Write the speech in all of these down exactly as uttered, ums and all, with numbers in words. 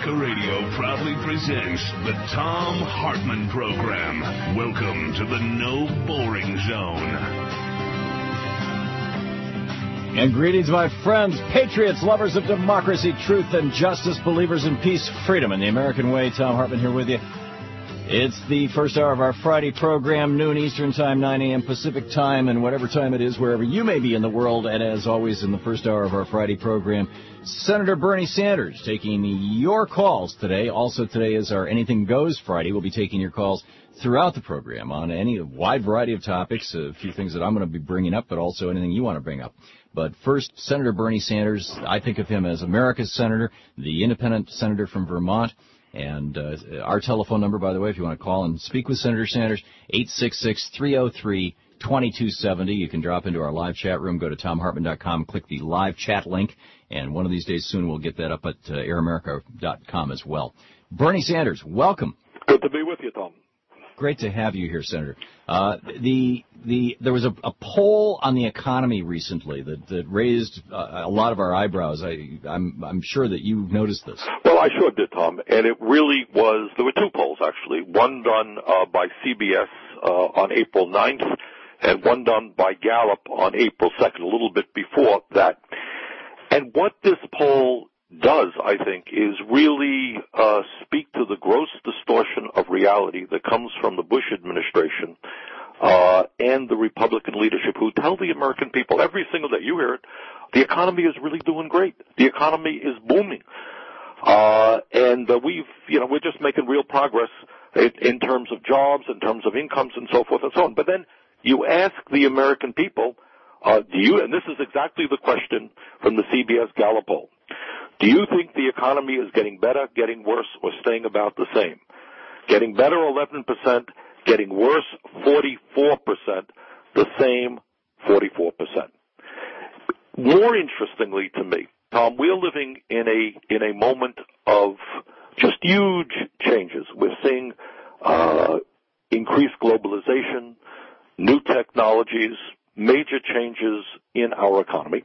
America Radio proudly presents the Thom Hartmann Program. Welcome to the No Boring Zone. And greetings, my friends, patriots, lovers of democracy, truth, and justice, believers in peace, freedom, and the American way. Thom Hartmann here with you. It's the first hour of our Friday program, noon Eastern Time, nine a.m. Pacific Time, and whatever time it is, wherever you may be in the world. And as always, in the first hour of our Friday program, Senator Bernie Sanders taking your calls today. Also today is our Anything Goes Friday. We'll be taking your calls throughout the program on any wide variety of topics, a few things that I'm going to be bringing up, but also anything you want to bring up. But first, Senator Bernie Sanders, I think of him as America's senator, the independent senator from Vermont. And uh, our telephone number, by the way, if you want to call and speak with Senator Sanders, eight six six, three oh three, two two seven oh. You can drop into our live chat room, go to thom hartmann dot com, click the live chat link, and one of these days soon we'll get that up at uh, air america dot com as well. Bernie Sanders, welcome. Good to be with you, Tom. Great to have you here, Senator. Uh, the the there was a, a poll on the economy recently that, that raised uh, a lot of our eyebrows. I, I'm I'm sure that you noticed this. Well, I sure did, Tom. And it really was. There were two polls actually. One done uh, by C B S uh, on April ninth, and one done by Gallup on April second, a little bit before that. And what this poll does, I think, is really uh, speak to the gross distortion of reality that comes from the Bush administration uh, and the Republican leadership, who tell the American people every single day, you hear it, the economy is really doing great. The economy is booming. Uh, and uh, we've, you know, we're just making real progress in, in terms of jobs, in terms of incomes, and so forth and so on. But then you ask the American people, uh, do you, and this is exactly the question from the C B S Gallup poll, do you think the economy is getting better, getting worse, or staying about the same? Getting better, eleven percent. Getting worse, forty-four percent. The same, forty-four percent. More interestingly to me, Tom, we're living in a in a moment of just huge changes. We're seeing uh, increased globalization, new technologies, major changes in our economy.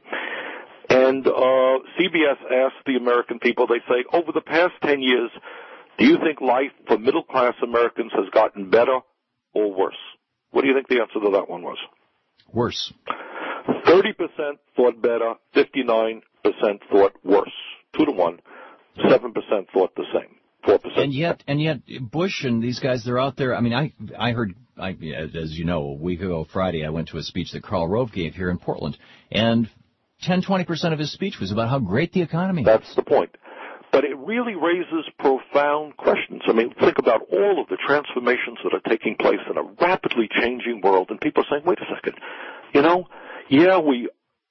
And uh, C B S asked the American people, they say, over the past ten years, do you think life for middle-class Americans has gotten better or worse? What do you think the answer to that one was? Worse. thirty percent thought better, fifty-nine percent thought worse. Two to one. seven percent thought the same. four percent. And yet, and yet, Bush and these guys, they're out there. I mean, I, I heard, I, as you know, a week ago Friday, I went to a speech that Karl Rove gave here in Portland, and ten, twenty percent of his speech was about how great the economy is. That's the point. But it really raises profound questions. I mean, think about all of the transformations that are taking place in a rapidly changing world, and people are saying, wait a second, you know, yeah, we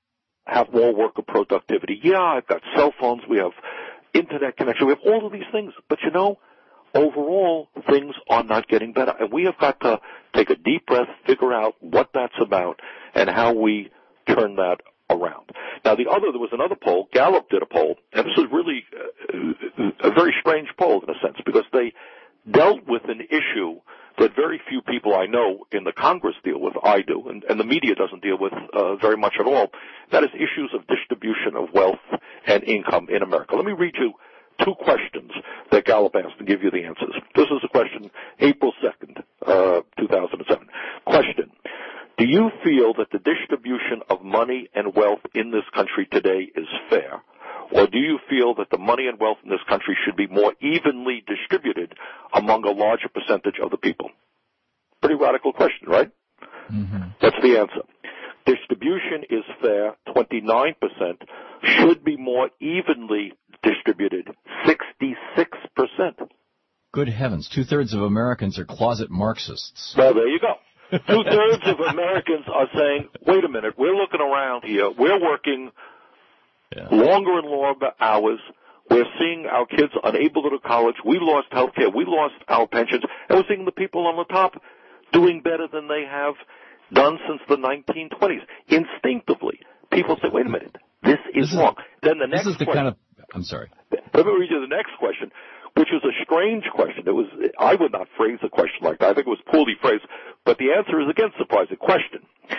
have more worker productivity. Yeah, I've got cell phones. We have internet connection. We have all of these things. But, you know, overall, things are not getting better. And we have got to take a deep breath, figure out what that's about, and how we turn that around. Now, the other, there was another poll. Gallup did a poll, and this is really a, a very strange poll in a sense, because they dealt with an issue that very few people I know in the Congress deal with. I do, and, and the media doesn't deal with uh, very much at all. That is issues of distribution of wealth and income in America. Let me read you two questions that Gallup asked and give you the answers. This is a question, April second, uh, two thousand seven. Question. Do you feel that the distribution of money and wealth in this country today is fair? Or do you feel that the money and wealth in this country should be more evenly distributed among a larger percentage of the people? Pretty radical question, right? Mm-hmm. That's the answer. Distribution is fair, twenty-nine percent. Should be more evenly distributed, sixty-six percent. Good heavens, two-thirds of Americans are closet Marxists. Well, there you go. Two-thirds of Americans are saying, wait a minute, we're looking around here. We're working yeah. longer and longer hours. We're seeing our kids unable to go to college. We lost health care. We lost our pensions. And we're seeing the people on the top doing better than they have done since the nineteen twenties. Instinctively, people say, wait a minute, this is this wrong. Is, then the next this is the question, kind of, I'm sorry. Let me read you the next question, which was a strange question. It was, I would not phrase a question like that. I think it was poorly phrased, but the answer is again surprising. Question.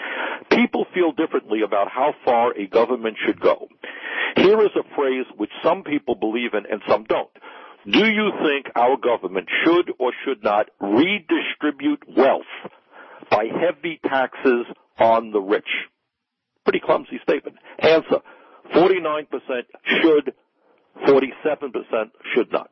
People feel differently about how far a government should go. Here is a phrase which some people believe in and some don't. do you think our government should or should not redistribute wealth by heavy taxes on the rich? Pretty clumsy statement. Answer, forty-nine percent should, forty-seven percent should not.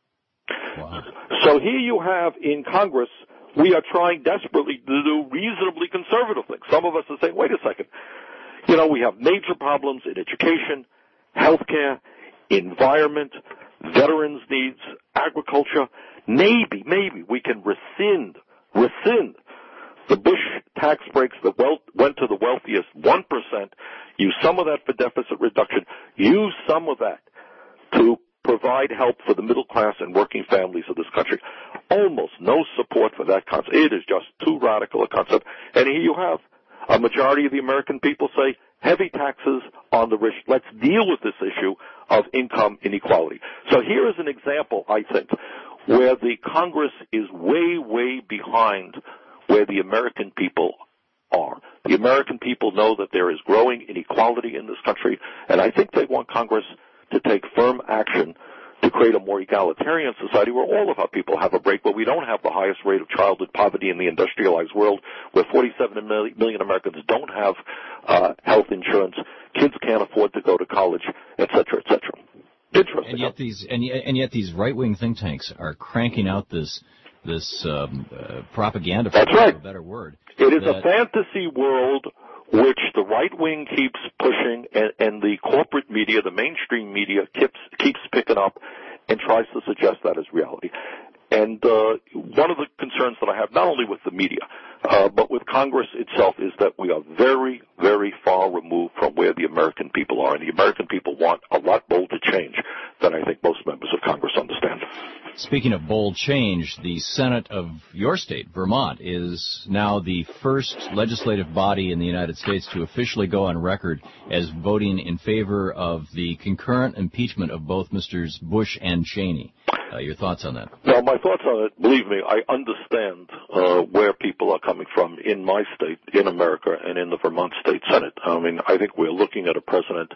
Wow. So here you have in Congress, we are trying desperately to do reasonably conservative things. Some of us are saying, wait a second, you know, we have major problems in education, healthcare, environment, veterans' needs, agriculture. Maybe, maybe we can rescind, rescind the Bush tax breaks that well, went to the wealthiest one percent, use some of that for deficit reduction, use some of that to provide help for the middle class and working families of this country. Almost no support for that concept. It is just too radical a concept. And here you have a majority of the American people say, heavy taxes on the rich. Let's deal with this issue of income inequality. So here is an example, I think, where the Congress is way, way behind where the American people are. The American people know that there is growing inequality in this country, and I think they want Congress to take firm action to create a more egalitarian society where all of our people have a break, where we don't have the highest rate of childhood poverty in the industrialized world, where forty-seven million Americans don't have uh, health insurance, kids can't afford to go to college, et cetera, et cetera. Interesting. And yet these and yet, and yet these right-wing think tanks are cranking out this this um, uh, propaganda, for That's right. a better word. It is that, a fantasy world which the right wing keeps pushing, and, and the corporate media, the mainstream media, keeps keeps picking up and tries to suggest that as reality. And uh, one of the concerns that I have, not only with the media, uh, but with Congress itself, is that we are very, very far removed from where the American people are. And the American people want a lot bolder change than I think most members of Congress understand. Speaking of bold change, the Senate of your state, Vermont, is now the first legislative body in the United States to officially go on record as voting in favor of the concurrent impeachment of both Misters Bush and Cheney. Uh, your thoughts on that? Well, my thoughts on it, believe me, I understand uh, where people are coming from in my state, in America, and in the Vermont State Senate. I mean, I think we're looking at a president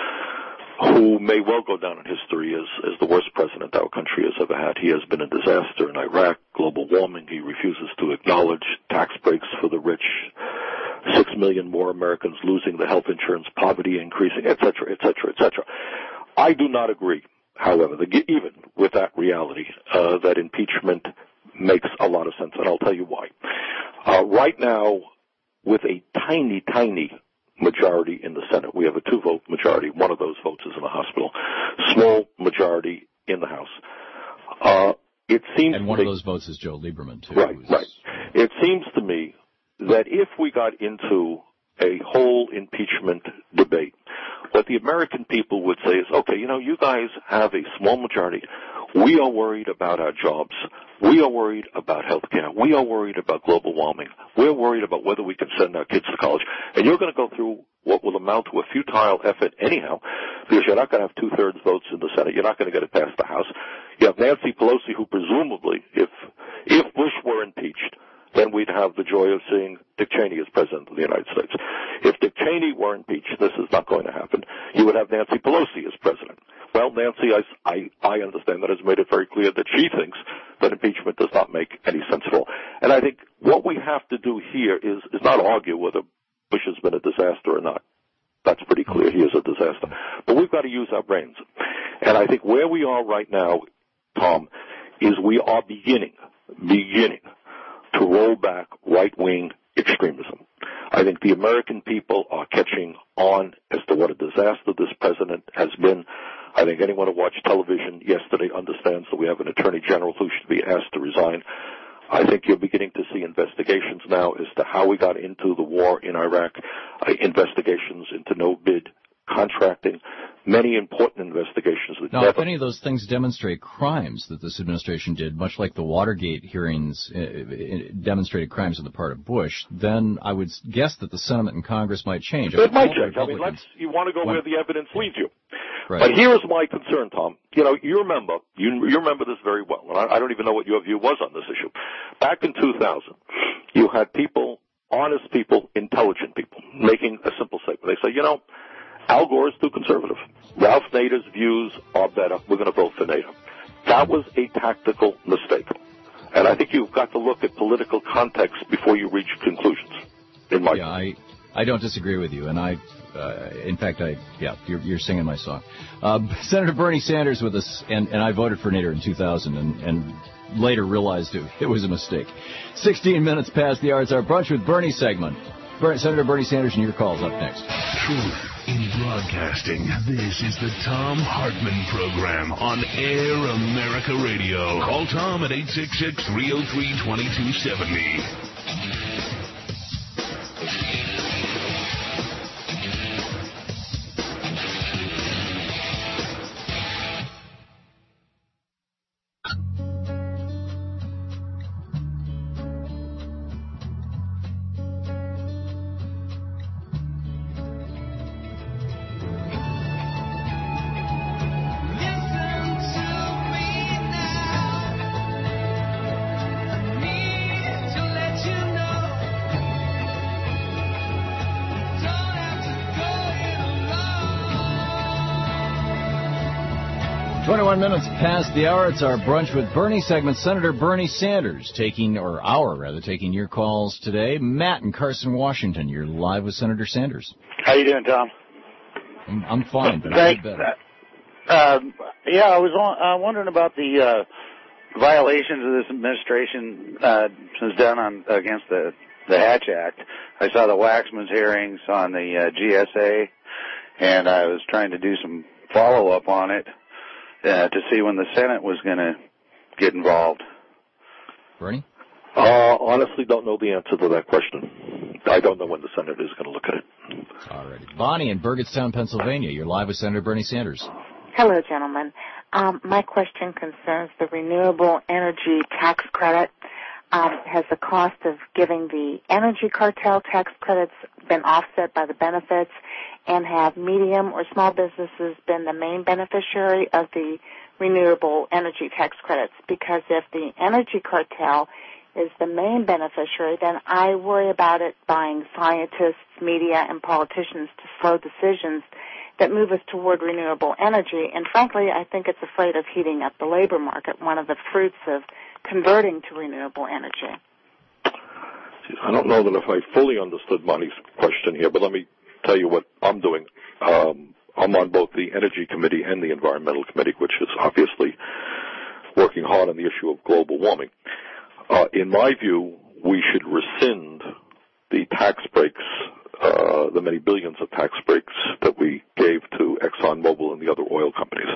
who may well go down in history as, as the worst president our country has ever had. He has been a disaster in Iraq, global warming. He refuses to acknowledge tax breaks for the rich, six million more Americans losing the health insurance, poverty increasing, et cetera, et cetera, et cetera. I do not agree, however, that even with that reality, uh, that impeachment makes a lot of sense, and I'll tell you why. Uh, right now, with a tiny, tiny majority in the Senate, we have a two-vote majority. One of those votes is in the hospital. Small majority in the House. Uh, it seems and one to of me, those votes is Joe Lieberman, too. Right, right. It seems to me that if we got into a whole impeachment debate, what the American people would say is, okay, you know, you guys have a small majority. We are worried about our jobs. We are worried about health care. We are worried about global warming. We're worried about whether we can send our kids to college. And you're going to go through what will amount to a futile effort anyhow, because you're not going to have two-thirds votes in the Senate. You're not going to get it past the House. You have Nancy Pelosi, who presumably, if if Bush were impeached, then we'd have the joy of seeing Dick Cheney as President of the United States. If Dick Cheney were impeached, this is not going to happen. You would have Nancy Pelosi as President. Well, Nancy, I, I, I understand that, has made it very clear that she thinks that impeachment does not make any sense at all. And I think what we have to do here is, is not argue whether Bush has been a disaster or not. That's pretty clear. He is a disaster. But we've got to use our brains. And I think where we are right now, Tom, is we are beginning, beginning to roll back right-wing extremism. I think the American people are catching on as to what a disaster this president has been. I think anyone who watched television yesterday understands that we have an attorney general who should be asked to resign. I think you're beginning to see investigations now as to how we got into the war in Iraq, uh, investigations into no-bid contracting, many important investigations. That now, never... if any of those things demonstrate crimes that this administration did, much like the Watergate hearings uh, demonstrated crimes on the part of Bush, then I would guess that the sentiment in Congress might change. It might change. I mean, let's, you want to go when, where the evidence leads you. Right. But here is my concern, Tom. You know, you remember, you, you remember this very well, and I, I don't even know what your view was on this issue. Back in two thousand, you had people, honest people, intelligent people, making a simple statement. They say, you know, Al Gore is too conservative. Ralph Nader's views are better. We're going to vote for Nader. That was a tactical mistake. And I think you've got to look at political context before you reach conclusions, in my Yeah, I, I don't disagree with you. And I, uh, in fact, I, yeah, you're, you're singing my song. Uh, Senator Bernie Sanders with us, and, and I voted for Nader in two thousand and, and later realized it, it was a mistake. sixteen minutes past the hour. It's our Brunch with Bernie segment. Bernie, Senator Bernie Sanders and your calls up next. Truth in broadcasting. This is the Thom Hartmann Program on Air America Radio. Call Tom at eight six six, three oh three, two two seven oh. twenty-one minutes past the hour. It's our Brunch with Bernie segment. Senator Bernie Sanders taking, or our rather, taking your calls today. Matt in Carson, Washington. You're live with Senator Sanders. How you doing, Tom? I'm, I'm fine, but Thanks. I feel better. Um, yeah, I was uh, wondering about the uh, violations of this administration uh, has done on against the the Hatch Act. I saw the Waxman's hearings on the uh, G S A, and I was trying to do some follow up on it. Uh, to see when the Senate was going to get involved. Bernie? Uh, honestly, don't know the answer to that question. I don't know when the Senate is going to look at it. All righty. Bonnie in Burgettstown, Pennsylvania. You're live with Senator Bernie Sanders. Hello, gentlemen. Um, my question concerns the renewable energy tax credit. Um, has the cost of giving the energy cartel tax credits been offset by the benefits? And have medium or small businesses been the main beneficiary of the renewable energy tax credits? Because if the energy cartel is the main beneficiary, then I worry about it buying scientists, media, and politicians to slow decisions that move us toward renewable energy. And frankly, I think it's afraid of heating up the labor market, one of the fruits of converting to renewable energy. I don't know that if I fully understood Bonnie's question here, but let me tell you what I'm doing. Um, I'm on both the Energy Committee and the Environmental Committee, which is obviously working hard on the issue of global warming. Uh, in my view, we should rescind the tax breaks, uh, the many billions of tax breaks that we gave to ExxonMobil and the other oil companies.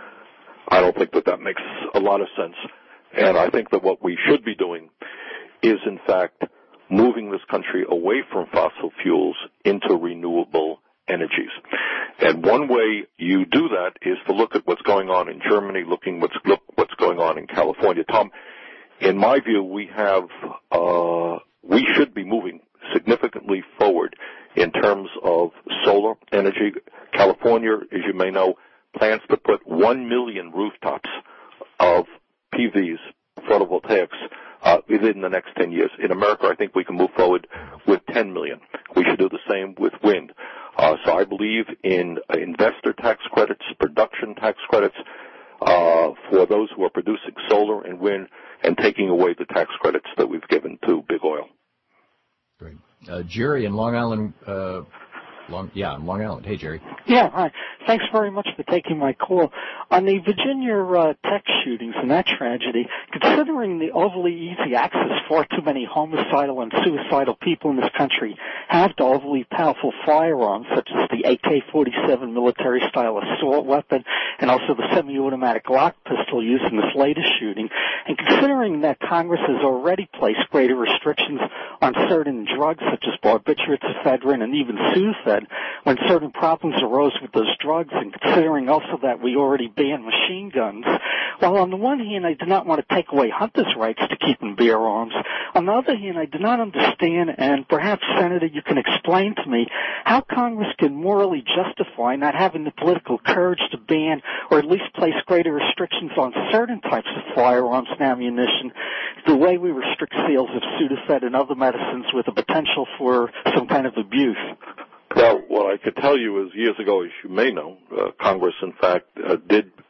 I don't think that that makes a lot of sense, and I think that what we should be doing is, in fact, moving this country away from fossil fuels into renewable energies. And one way you do that is to look at what's going on in Germany, looking what's look what's going on in California. Tom, in my view, we have uh, we should be moving significantly forward in terms of solar energy. California, as you may know, plans to put one million rooftops of P Vs, photovoltaics, Uh, within the next ten years. In America, I think we can move forward with ten million. We should do the same with wind. Uh, so I believe in uh, investor tax credits, production tax credits uh, for those who are producing solar and wind, and taking away the tax credits that we've given to big oil. Great. Uh, Jerry in Long Island, uh, Long, yeah, in Long Island. Hey, Jerry. Yeah, hi. Thanks very much for taking my call. On the Virginia uh, tech shootings and that tragedy, considering the overly easy access far too many homicidal and suicidal people in this country have to overly powerful firearms, such as the A K forty-seven military-style assault weapon and also the semi-automatic Glock pistol used in this latest shooting, and considering that Congress has already placed greater restrictions on certain drugs, such as barbiturates, ephedrine, and even Sudafed, when certain problems arose with those drugs, and considering also that we already banned machine guns, while on the one hand I do not want to take away hunters' rights to keep and bear arms, on the other hand I do not understand, and perhaps, Senator, you can explain to me how Congress can morally justify not having the political courage to ban or at least place greater restrictions on certain types of firearms and ammunition, the way we restrict sales of Sudafed and other medicines with a potential for some kind of abuse. Well, what I could tell you is years ago, as you may know, uh, Congress, in fact, uh, did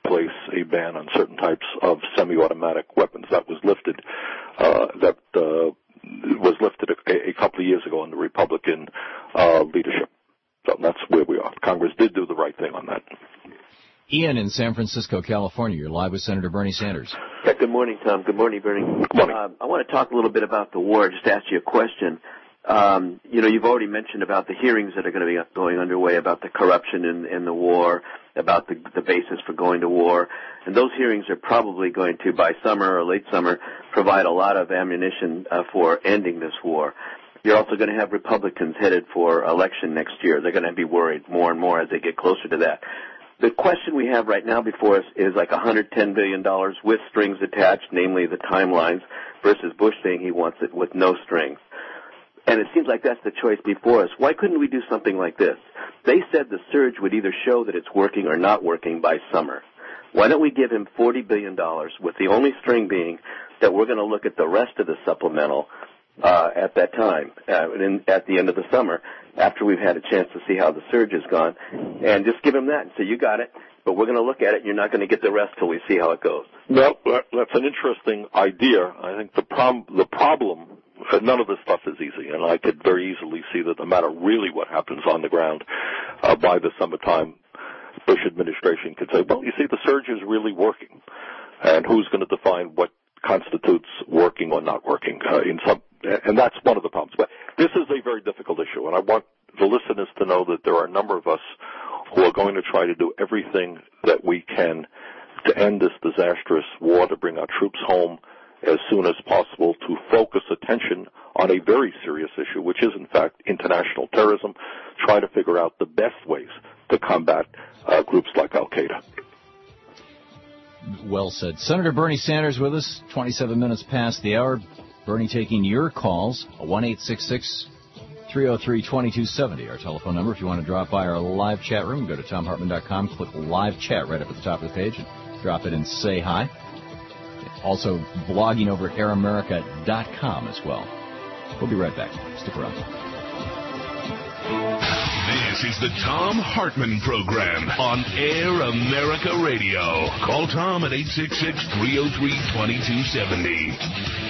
place a ban on certain types of semi-automatic weapons. That was lifted, uh, that uh, was lifted a, a couple of years ago in the Republican uh, leadership. So that's where we are. Congress did do the right thing on that. Ian in San Francisco, California. You're live with Senator Bernie Sanders. Yeah, good morning, Tom. Good morning, Bernie. Good morning. Uh, I want to talk a little bit about the war, just ask you a question. Um, you know, you've already mentioned about the hearings that are going to be going underway about the corruption in, in the war, about the, the basis for going to war. And those hearings are probably going to, by summer or late summer, provide a lot of ammunition uh, for ending this war. You're also going to have Republicans headed for election next year. They're going to be worried more and more as they get closer to that. The question we have right now before us is like one hundred ten billion dollars with strings attached, namely the timelines, versus Bush saying he wants it with no strings. And it seems like that's the choice before us. Why couldn't we do something like this? They said the surge would either show that it's working or not working by summer. Why don't we give him forty billion dollars with the only string being that we're going to look at the rest of the supplemental uh, at that time, uh, in, at the end of the summer, after we've had a chance to see how the surge has gone, and just give him that and say, you got it, but we're going to look at it, and you're not going to get the rest till we see how it goes. Well, that's an interesting idea. I think the, prom- the problem, none of this stuff is easy, and I could very easily see that no matter really what happens on the ground uh, by the summertime, Bush administration could say, well, you see, the surge is really working, and who's going to define what constitutes working or not working uh, in some, and that's one of the problems. But this is a very difficult issue, and I want the listeners to know that there are a number of us who are going to try to do everything that we can to end this disastrous war, to bring our troops home as soon as possible, to focus attention on a very serious issue, which is, in fact, international terrorism, try to figure out the best ways to combat uh, groups like Al-Qaeda. Well said. Senator Bernie Sanders with us, twenty-seven minutes past the hour. Bernie taking your calls, one eight six six, three oh three, two two seven oh, our telephone number. If you want to drop by our live chat room, go to tom hartman dot com, click live chat right up at the top of the page, and drop it and say hi. Also blogging over at air america dot com as well. We'll be right back. Stick around. This is the Tom Hartman Program on Air America Radio. Call Tom at eight six six, three oh three, two two seven oh.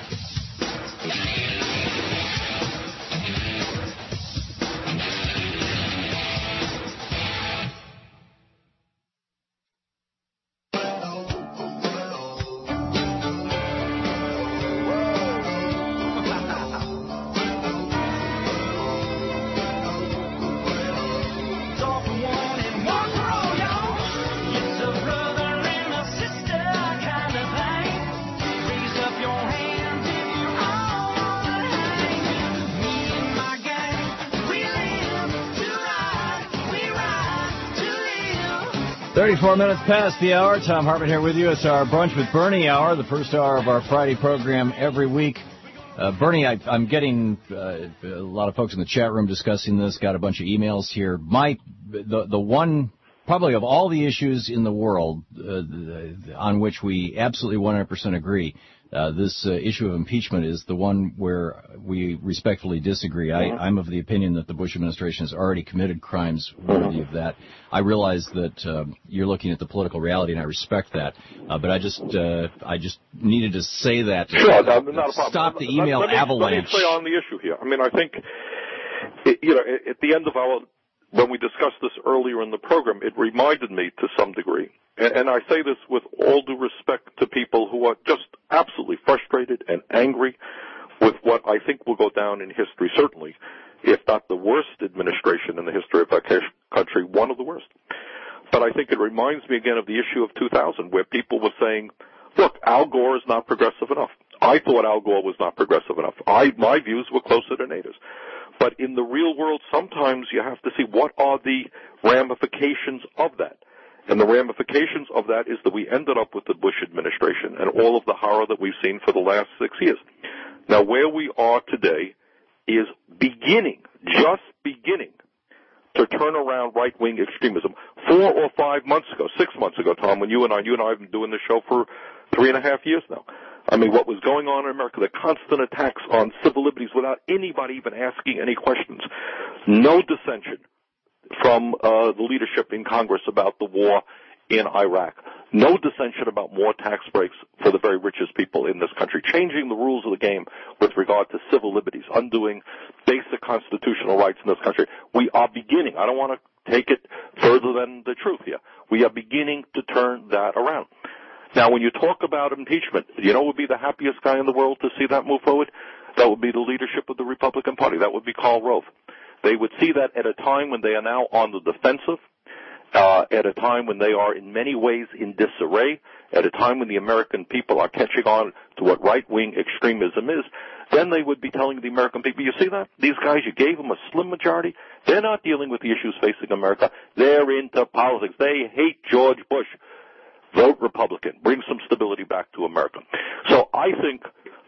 thirty-four minutes past the hour. Tom Hartman here with you. It's our Brunch with Bernie hour, the first hour of our Friday program every week. Uh, Bernie, I, I'm getting uh, a lot of folks in the chat room discussing this, got a bunch of emails here. My, the, the one, probably of all the issues in the world uh, the, on which we absolutely one hundred percent agree, uh, this uh, issue of impeachment is the one where we respectfully disagree. I, I'm of the opinion that the Bush administration has already committed crimes worthy of that. I realize that uh, you're looking at the political reality, and I respect that. Uh, but I just uh, I just needed to say that to sure, uh, not a problem. Stop the email let, let me, avalanche. Let me stay on the issue here. I mean, I think, it, you know, at the end of our, when we discussed this earlier in the program, it reminded me to some degree, and, and I say this with all due respect to people who are just absolutely frustrated and angry with what I think will go down in history, certainly, if not the worst administration in the history of our country, one of the worst. But I think it reminds me again of the issue of two thousand, where people were saying, look, Al Gore is not progressive enough. I thought Al Gore was not progressive enough. I, my views were closer to Nader's. But in the real world, sometimes you have to see what are the ramifications of that. And the ramifications of that is that we ended up with the Bush administration and all of the horror that we've seen for the last six years. Now, where we are today is beginning, just beginning, to turn around right-wing extremism. Four or five months ago, six months ago, Tom, when you and I, you and I have been doing this show for three and a half years now. I mean, what was going on in America, the constant attacks on civil liberties without anybody even asking any questions. No dissension from uh, the leadership in Congress about the war in Iraq. No dissension about more tax breaks for the very richest people in this country, changing the rules of the game with regard to civil liberties, undoing basic constitutional rights in this country. We are beginning, I don't want to take it further than the truth here, we are beginning to turn that around. Now, when you talk about impeachment, you know who would be the happiest guy in the world to see that move forward? That would be the leadership of the Republican Party. That would be Karl Rove. They would see that at a time when they are now on the defensive, Uh, at a time when they are in many ways in disarray, at a time when the American people are catching on to what right-wing extremism is, then they would be telling the American people, you see that? These guys, you gave them a slim majority. They're not dealing with the issues facing America. They're into politics. They hate George Bush. Vote Republican. Bring some stability back to America. So I think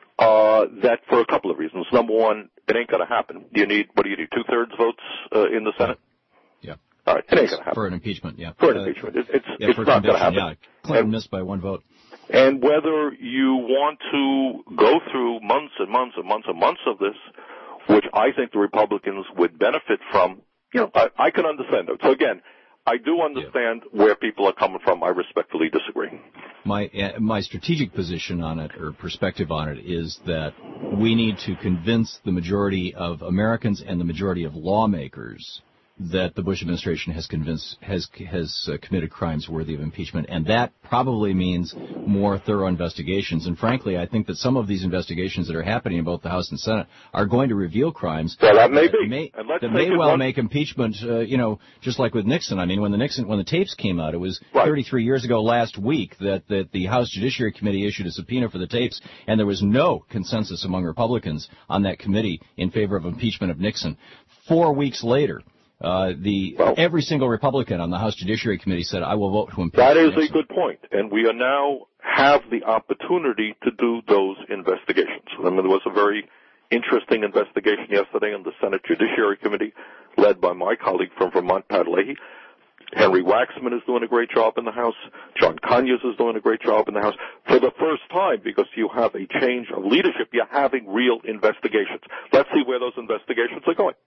uh, that for a couple of reasons. Number one, it ain't going to happen. Do you need, what do you need, two-thirds votes uh, in the Senate? Yeah. All right, it ain't going to happen. For an impeachment, yeah. For an uh, impeachment. It, it's yeah, it's for not going to happen. Yeah. Clinton and, missed by one vote. And whether you want to go through months and months and months and months of this, which I think the Republicans would benefit from, you know, I, I can understand that. So again, I do understand yeah. where people are coming from. I respectfully disagree. My uh, my strategic position on it, or perspective on it, is that we need to convince the majority of Americans and the majority of lawmakers that the Bush administration has convinced has has uh, committed crimes worthy of impeachment, and that probably means more thorough investigations. And frankly, I think that some of these investigations that are happening in both the House and Senate are going to reveal crimes. Well, that may that be. May, and let's that may well one... make impeachment. Uh, you know, just like with Nixon. I mean, when the Nixon when the tapes came out, it was right. thirty-three years ago last week that that the House Judiciary Committee issued a subpoena for the tapes, and there was no consensus among Republicans on that committee in favor of impeachment of Nixon. Four weeks later. Uh, the well, every single Republican on the House Judiciary Committee said, I will vote to impeach That is Nixon. a good point, and we are now have the opportunity to do those investigations. I mean, there was a very interesting investigation yesterday in the Senate Judiciary Committee, led by my colleague from Vermont, Pat Leahy. Henry Waxman is doing a great job in the House. John Conyers is doing a great job in the House. For the first time, because you have a change of leadership, you're having real investigations. Let's see where those investigations are going.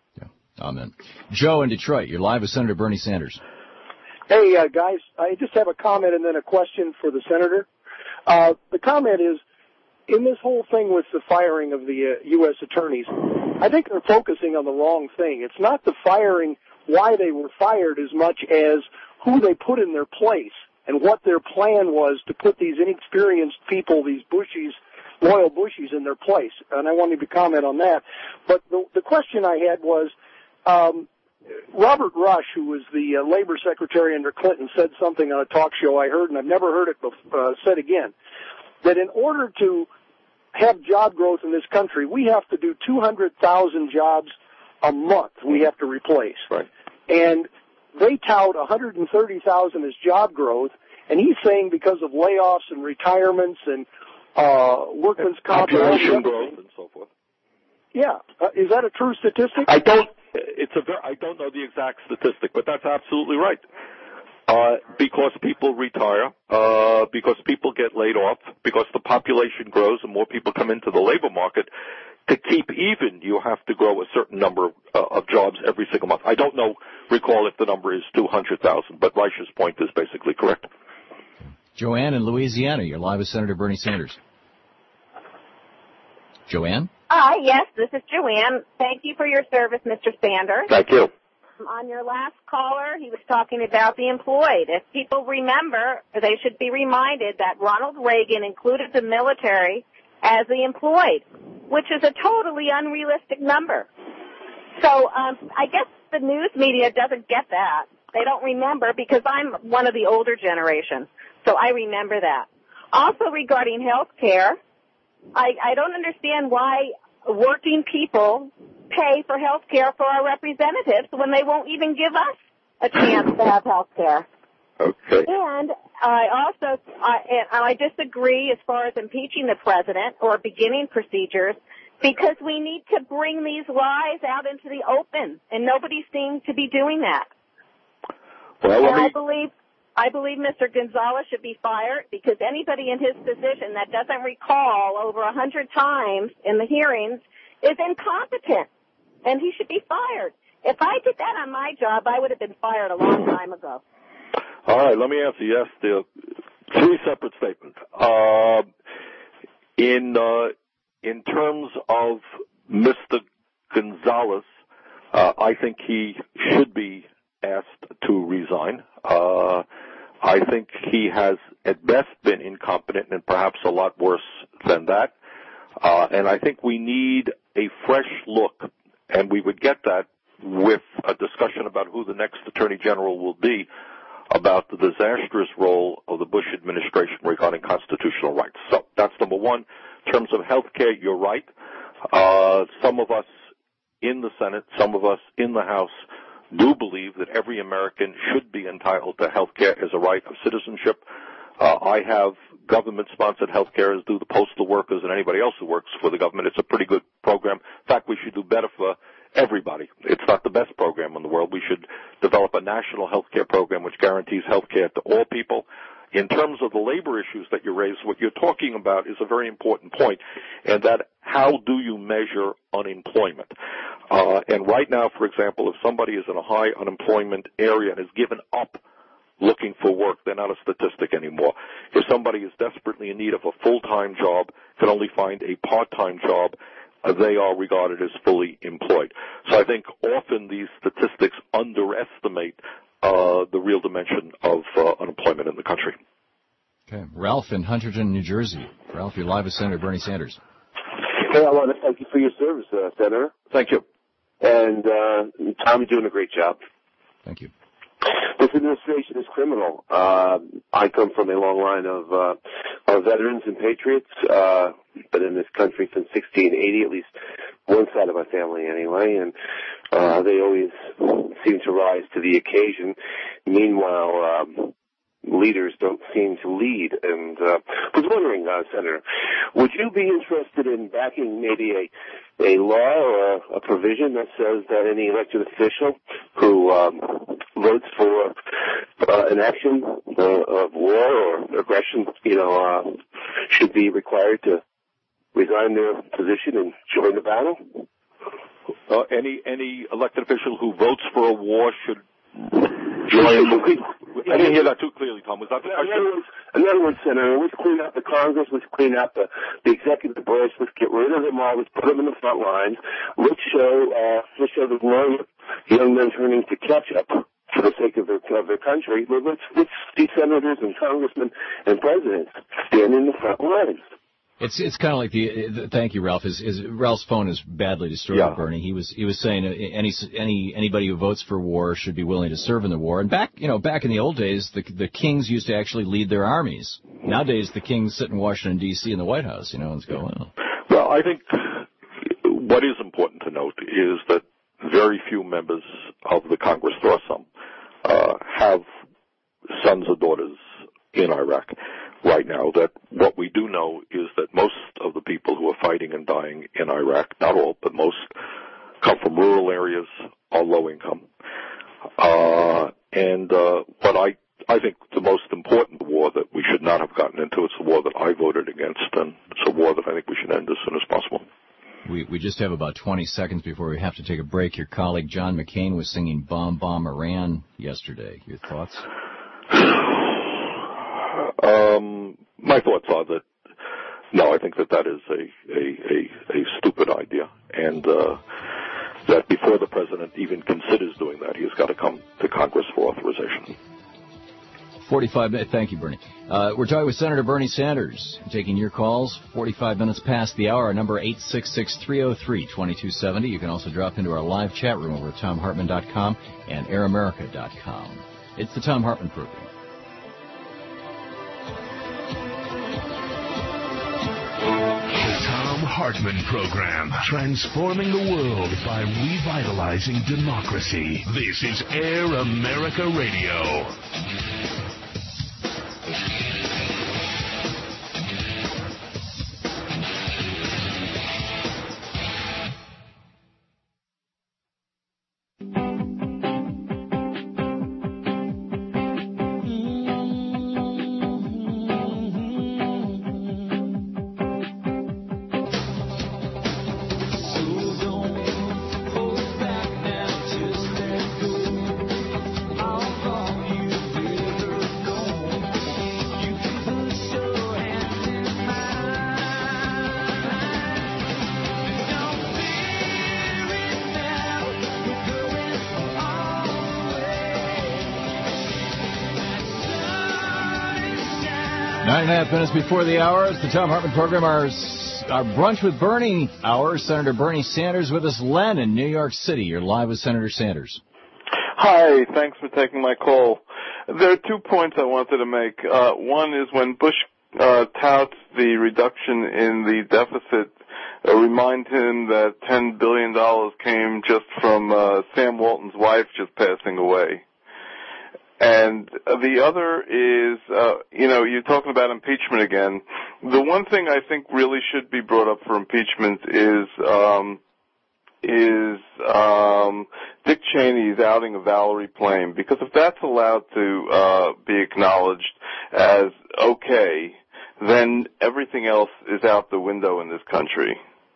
Amen. Joe in Detroit, you're live with Senator Bernie Sanders. Hey, uh, guys, I just have a comment and then a question for the senator. Uh, the comment is, in this whole thing with the firing of the uh, U S attorneys, I think they're focusing on the wrong thing. It's not the firing, why they were fired, as much as who they put in their place and what their plan was to put these inexperienced people, these Bushies, loyal Bushies, in their place. And I wanted to comment on that. But the, the question I had was, Um, Robert Rush, who was the uh, labor secretary under Clinton, said something on a talk show I heard, and I've never heard it before, uh, said again, that in order to have job growth in this country, we have to do two hundred thousand jobs a month we have to replace. Right. And they tout one hundred thirty thousand as job growth, and he's saying because of layoffs and retirements and uh, workman's comp and population growth and so forth. Yeah. Uh, is that a true statistic? I don't. It's a very, I don't know the exact statistic, but that's absolutely right. Uh, because people retire, uh, because people get laid off, because the population grows and more people come into the labor market. To keep even, you have to grow a certain number uh, of jobs every single month. I don't know, recall if the number is two hundred thousand, but Reich's point is basically correct. Joanne in Louisiana, you're live with Senator Bernie Sanders. Joanne? Hi, yes, this is Joanne. Thank you for your service, Mister Sanders. Thank you. On your last caller, he was talking about the employed. If people remember, they should be reminded that Ronald Reagan included the military as the employed, which is a totally unrealistic number. So um, I guess the news media doesn't get that. They don't remember, because I'm one of the older generation, so I remember that. Also regarding health care, I, I don't understand why working people pay for health care for our representatives when they won't even give us a chance to have health care. Okay. And I also, I, and I disagree as far as impeaching the president or beginning procedures, because we need to bring these lies out into the open, and nobody seems to be doing that. Well, and me... I believe I believe Mister Gonzalez should be fired, because anybody in his position that doesn't recall over a hundred times in the hearings is incompetent, and he should be fired. If I did that on my job, I would have been fired a long time ago. All right, let me answer yes to three separate statements. Uh, in uh, in terms of Mister Gonzalez, uh, I think he should be asked to resign. Uh, I think he has at best been incompetent and perhaps a lot worse than that. Uh, and I think we need a fresh look, and we would get that with a discussion about who the next Attorney General will be, about the disastrous role of the Bush administration regarding constitutional rights. So that's number one. In terms of health care, you're right. Uh, some of us in the Senate, some of us in the House do believe that every American should be entitled to health care as a right of citizenship. Uh, I have government-sponsored health care, as do the postal workers and anybody else who works for the government. It's a pretty good program. In fact, we should do better for everybody. It's not the best program in the world. We should develop a national health care program which guarantees health care to all people. In terms of the labor issues that you raised, what you're talking about is a very important point, and that how do you measure unemployment? Uh, and right now, for example, if somebody is in a high unemployment area and has given up looking for work, they're not a statistic anymore. If somebody is desperately in need of a full-time job, can only find a part-time job, uh, they are regarded as fully employed. So I think often these statistics underestimate uh, the real dimension of uh, unemployment in the country. Okay. Ralph in Huntington, New Jersey. Ralph, you're live with Senator Bernie Sanders. Hey, I want to thank you for your service, uh, Senator. Thank you. And uh, Tom, you're doing a great job. Thank you. This administration is criminal. Uh, I come from a long line of, uh, of veterans and patriots. Uh, been in this country since sixteen eighty, at least one side of my family anyway, and uh, they always seem to rise to the occasion. Meanwhile, um, leaders don't seem to lead. And uh, I was wondering, uh, Senator, would you be interested in backing maybe a a law or a, a provision that says that any elected official who um, votes for uh, an action uh, of war or aggression, you know, uh, should be required to resign their position and join the battle? Uh, any any elected official who votes for a war should join. I didn't hear that too clearly, Tom. Was that the in question? other words, in other words, Senator, let's clean out the Congress, let's clean out the, the executive branch, let's get rid of them all, let's put them in the front lines, let's show, uh, let's show the young, young men turning to catch up for the sake of their, of their country. Let's, let's see senators and congressmen and presidents stand in the front lines. It's it's kind of like the, the thank you, Ralph. Is, is Ralph's phone is badly destroyed, yeah. Bernie. He was he was saying any any anybody who votes for war should be willing to serve in the war. And back you know back in the old days, the the kings used to actually lead their armies. Nowadays, the kings sit in Washington D C in the White House, you know, and go, well. Well, I think what is important to note is that very few members of the Congress, there are some, uh, have sons or daughters in Iraq right now. That what we do know is that most of the people who are fighting and dying in Iraq, not all, but most, come from rural areas, are low income. Uh, and uh, but I, I think the most important war that we should not have gotten into, it's a war that I voted against, and it's a war that I think we should end as soon as possible. We we just have about twenty seconds before we have to take a break. Your colleague John McCain was singing Bomb Bomb Iran yesterday. Your thoughts? Um, my thoughts are that, no, I think that that is a, a, a, a stupid idea, and uh, that before the president even considers doing that, he's got to come to Congress for authorization. forty-five minutes. Thank you, Bernie. Uh, we're talking with Senator Bernie Sanders. Taking your calls. forty-five minutes past the hour. Our number eight six six, three oh three, two two seven oh. You can also drop into our live chat room over at tom hartman dot com and air america dot com. It's the Tom Hartman Program. The Tom Hartman Program, transforming the world by revitalizing democracy. This is Air America Radio. Nine and a half minutes before the hour. It's the Tom Hartman program. Our, our Brunch with Bernie hour. Senator Bernie Sanders with us. Len in New York City. You're live with Senator Sanders. Hi. Thanks for taking my call. There are two points I wanted to make. Uh, one is when Bush uh, touts the reduction in the deficit, uh, remind him that ten billion dollars came just from uh, Sam Walton's wife just passing away. And the other is, uh, you know, you're talking about impeachment again. The one thing I think really should be brought up for impeachment is um, is um, Dick Cheney's outing of Valerie Plame, because if that's allowed to uh, be acknowledged as okay, then everything else is out the window in this country.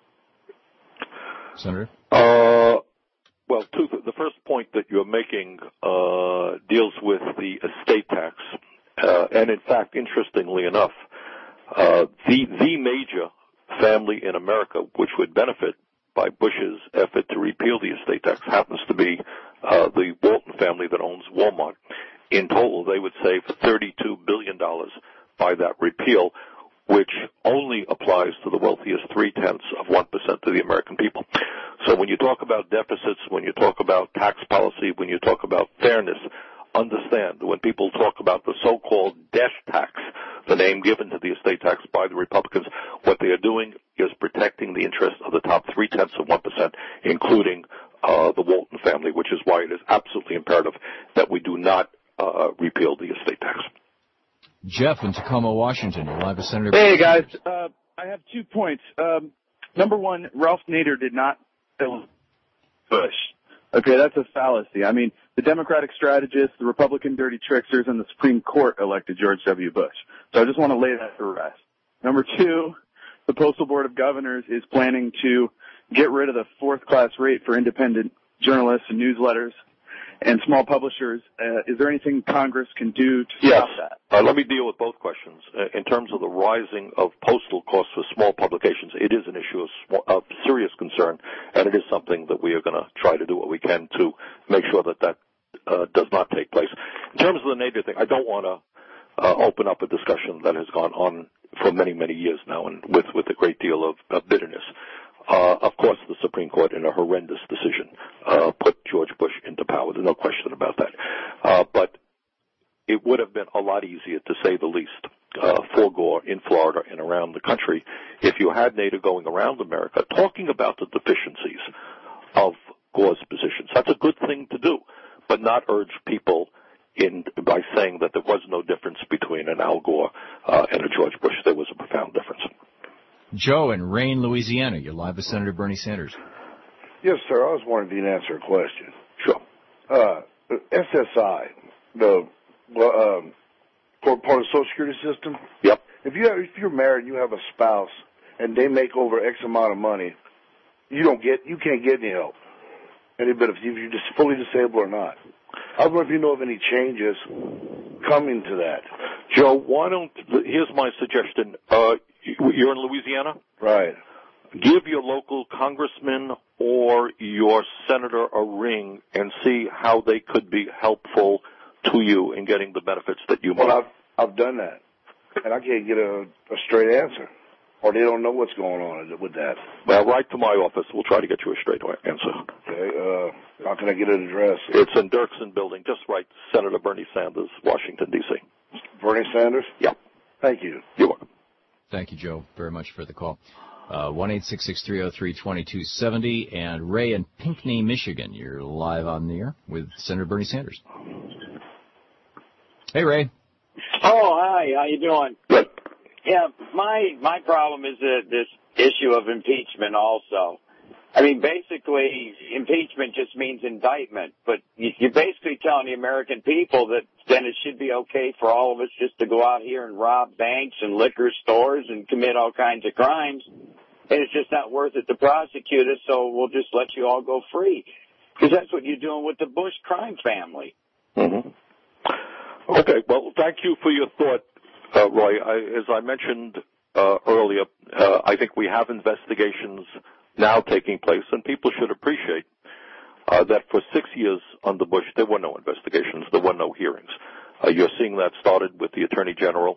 Senator? Uh, well, two, the first point that you're making uh, deals with the estate tax. Uh, and, in fact, interestingly enough, uh, the, the major family in America which would benefit by Bush's effort to repeal the estate tax happens to be uh, the Walton family that owns Walmart. In total, they would save thirty-two billion dollars by that repeal, which only applies to the wealthiest three-tenths of one percent of the American people. So when you talk about deficits, when you talk about tax policy, when you talk about fairness, understand when people talk about the so-called death tax, the name given to the estate tax by the Republicans, what they are doing is protecting the interests of the top three-tenths of one percent, including uh, the Walton family, which is why it is absolutely imperative that we do not uh, repeal the estate tax. Jeff in Tacoma, Washington. You're live with Senator. Hey, guys. Uh, I have two points. Um, number one, Ralph Nader did not kill Bush. Okay, that's a fallacy. I mean, the Democratic strategists, the Republican dirty tricksters, and the Supreme Court elected George W. Bush. So I just want to lay that to rest. Number two, the Postal Board of Governors is planning to get rid of the fourth-class rate for independent journalists and newsletters and small publishers. Uh, is there anything Congress can do to yes. stop that? Uh, let me deal with both questions. Uh, in terms of the rising of postal costs for small publications, it is an issue of, small, of serious concern, and it is something that we are going to try to do what we can to make sure that that uh, does not take place. In terms of the Nader thing, I don't want to uh, open up a discussion that has gone on for many, many years now, and with, with a great deal of, of bitterness. Uh, of course, the Supreme Court, in a horrendous decision, uh, put George Bush into power. There's no question about that. Uh, but it would have been a lot easier, to say the least, uh, for Gore in Florida and around the country if you had Nader going around America talking about the deficiencies of Gore's positions. That's a good thing to do, but not urge people in by saying that there was no difference between an Al Gore uh, and a George Bush. There was a profound difference. Joe in Rayne, Louisiana. You're live with Senator Bernie Sanders. Yes, sir. I was wondering if you can answer a question. Sure. Uh, S S I, the um, part of the Social Security system. Yep. If you have, if you're married and you have a spouse and they make over X amount of money, you don't get you can't get any help. Any bit of if you're just fully disabled or not. I wonder if you know of any changes coming to that. Joe, why don't here's my suggestion. Uh, You're in Louisiana? Right. Give your local congressman or your senator a ring and see how they could be helpful to you in getting the benefits that you well, want. I've, I've done that, and I can't get a, a straight answer, or they don't know what's going on with that. Well, write to my office. We'll try to get you a straight answer. Okay. Uh, how can I get an address? It's in Dirksen Building. Just write Senator Bernie Sanders, Washington, D C Bernie Sanders? Yeah. Thank you. You're welcome. Thank you, Joe, very much for the call. Uh, one eight six six, three oh three, two two seven oh. And Ray in Pinckney, Michigan. You're live on the air with Senator Bernie Sanders. Hey, Ray. Oh, hi. How you doing? Good. Yeah, my my problem is uh, this issue of impeachment also. I mean, basically, impeachment just means indictment, but you're basically telling the American people that then it should be okay for all of us just to go out here and rob banks and liquor stores and commit all kinds of crimes, and it's just not worth it to prosecute us, so we'll just let you all go free. Because that's what you're doing with the Bush crime family. Mm-hmm. Okay, well, thank you for your thought, uh, Roy. I, as I mentioned uh, earlier, uh, I think we have investigations now taking place, and people should appreciate uh, that for six years under Bush, there were no investigations, there were no hearings. Uh, you're seeing that started with the Attorney General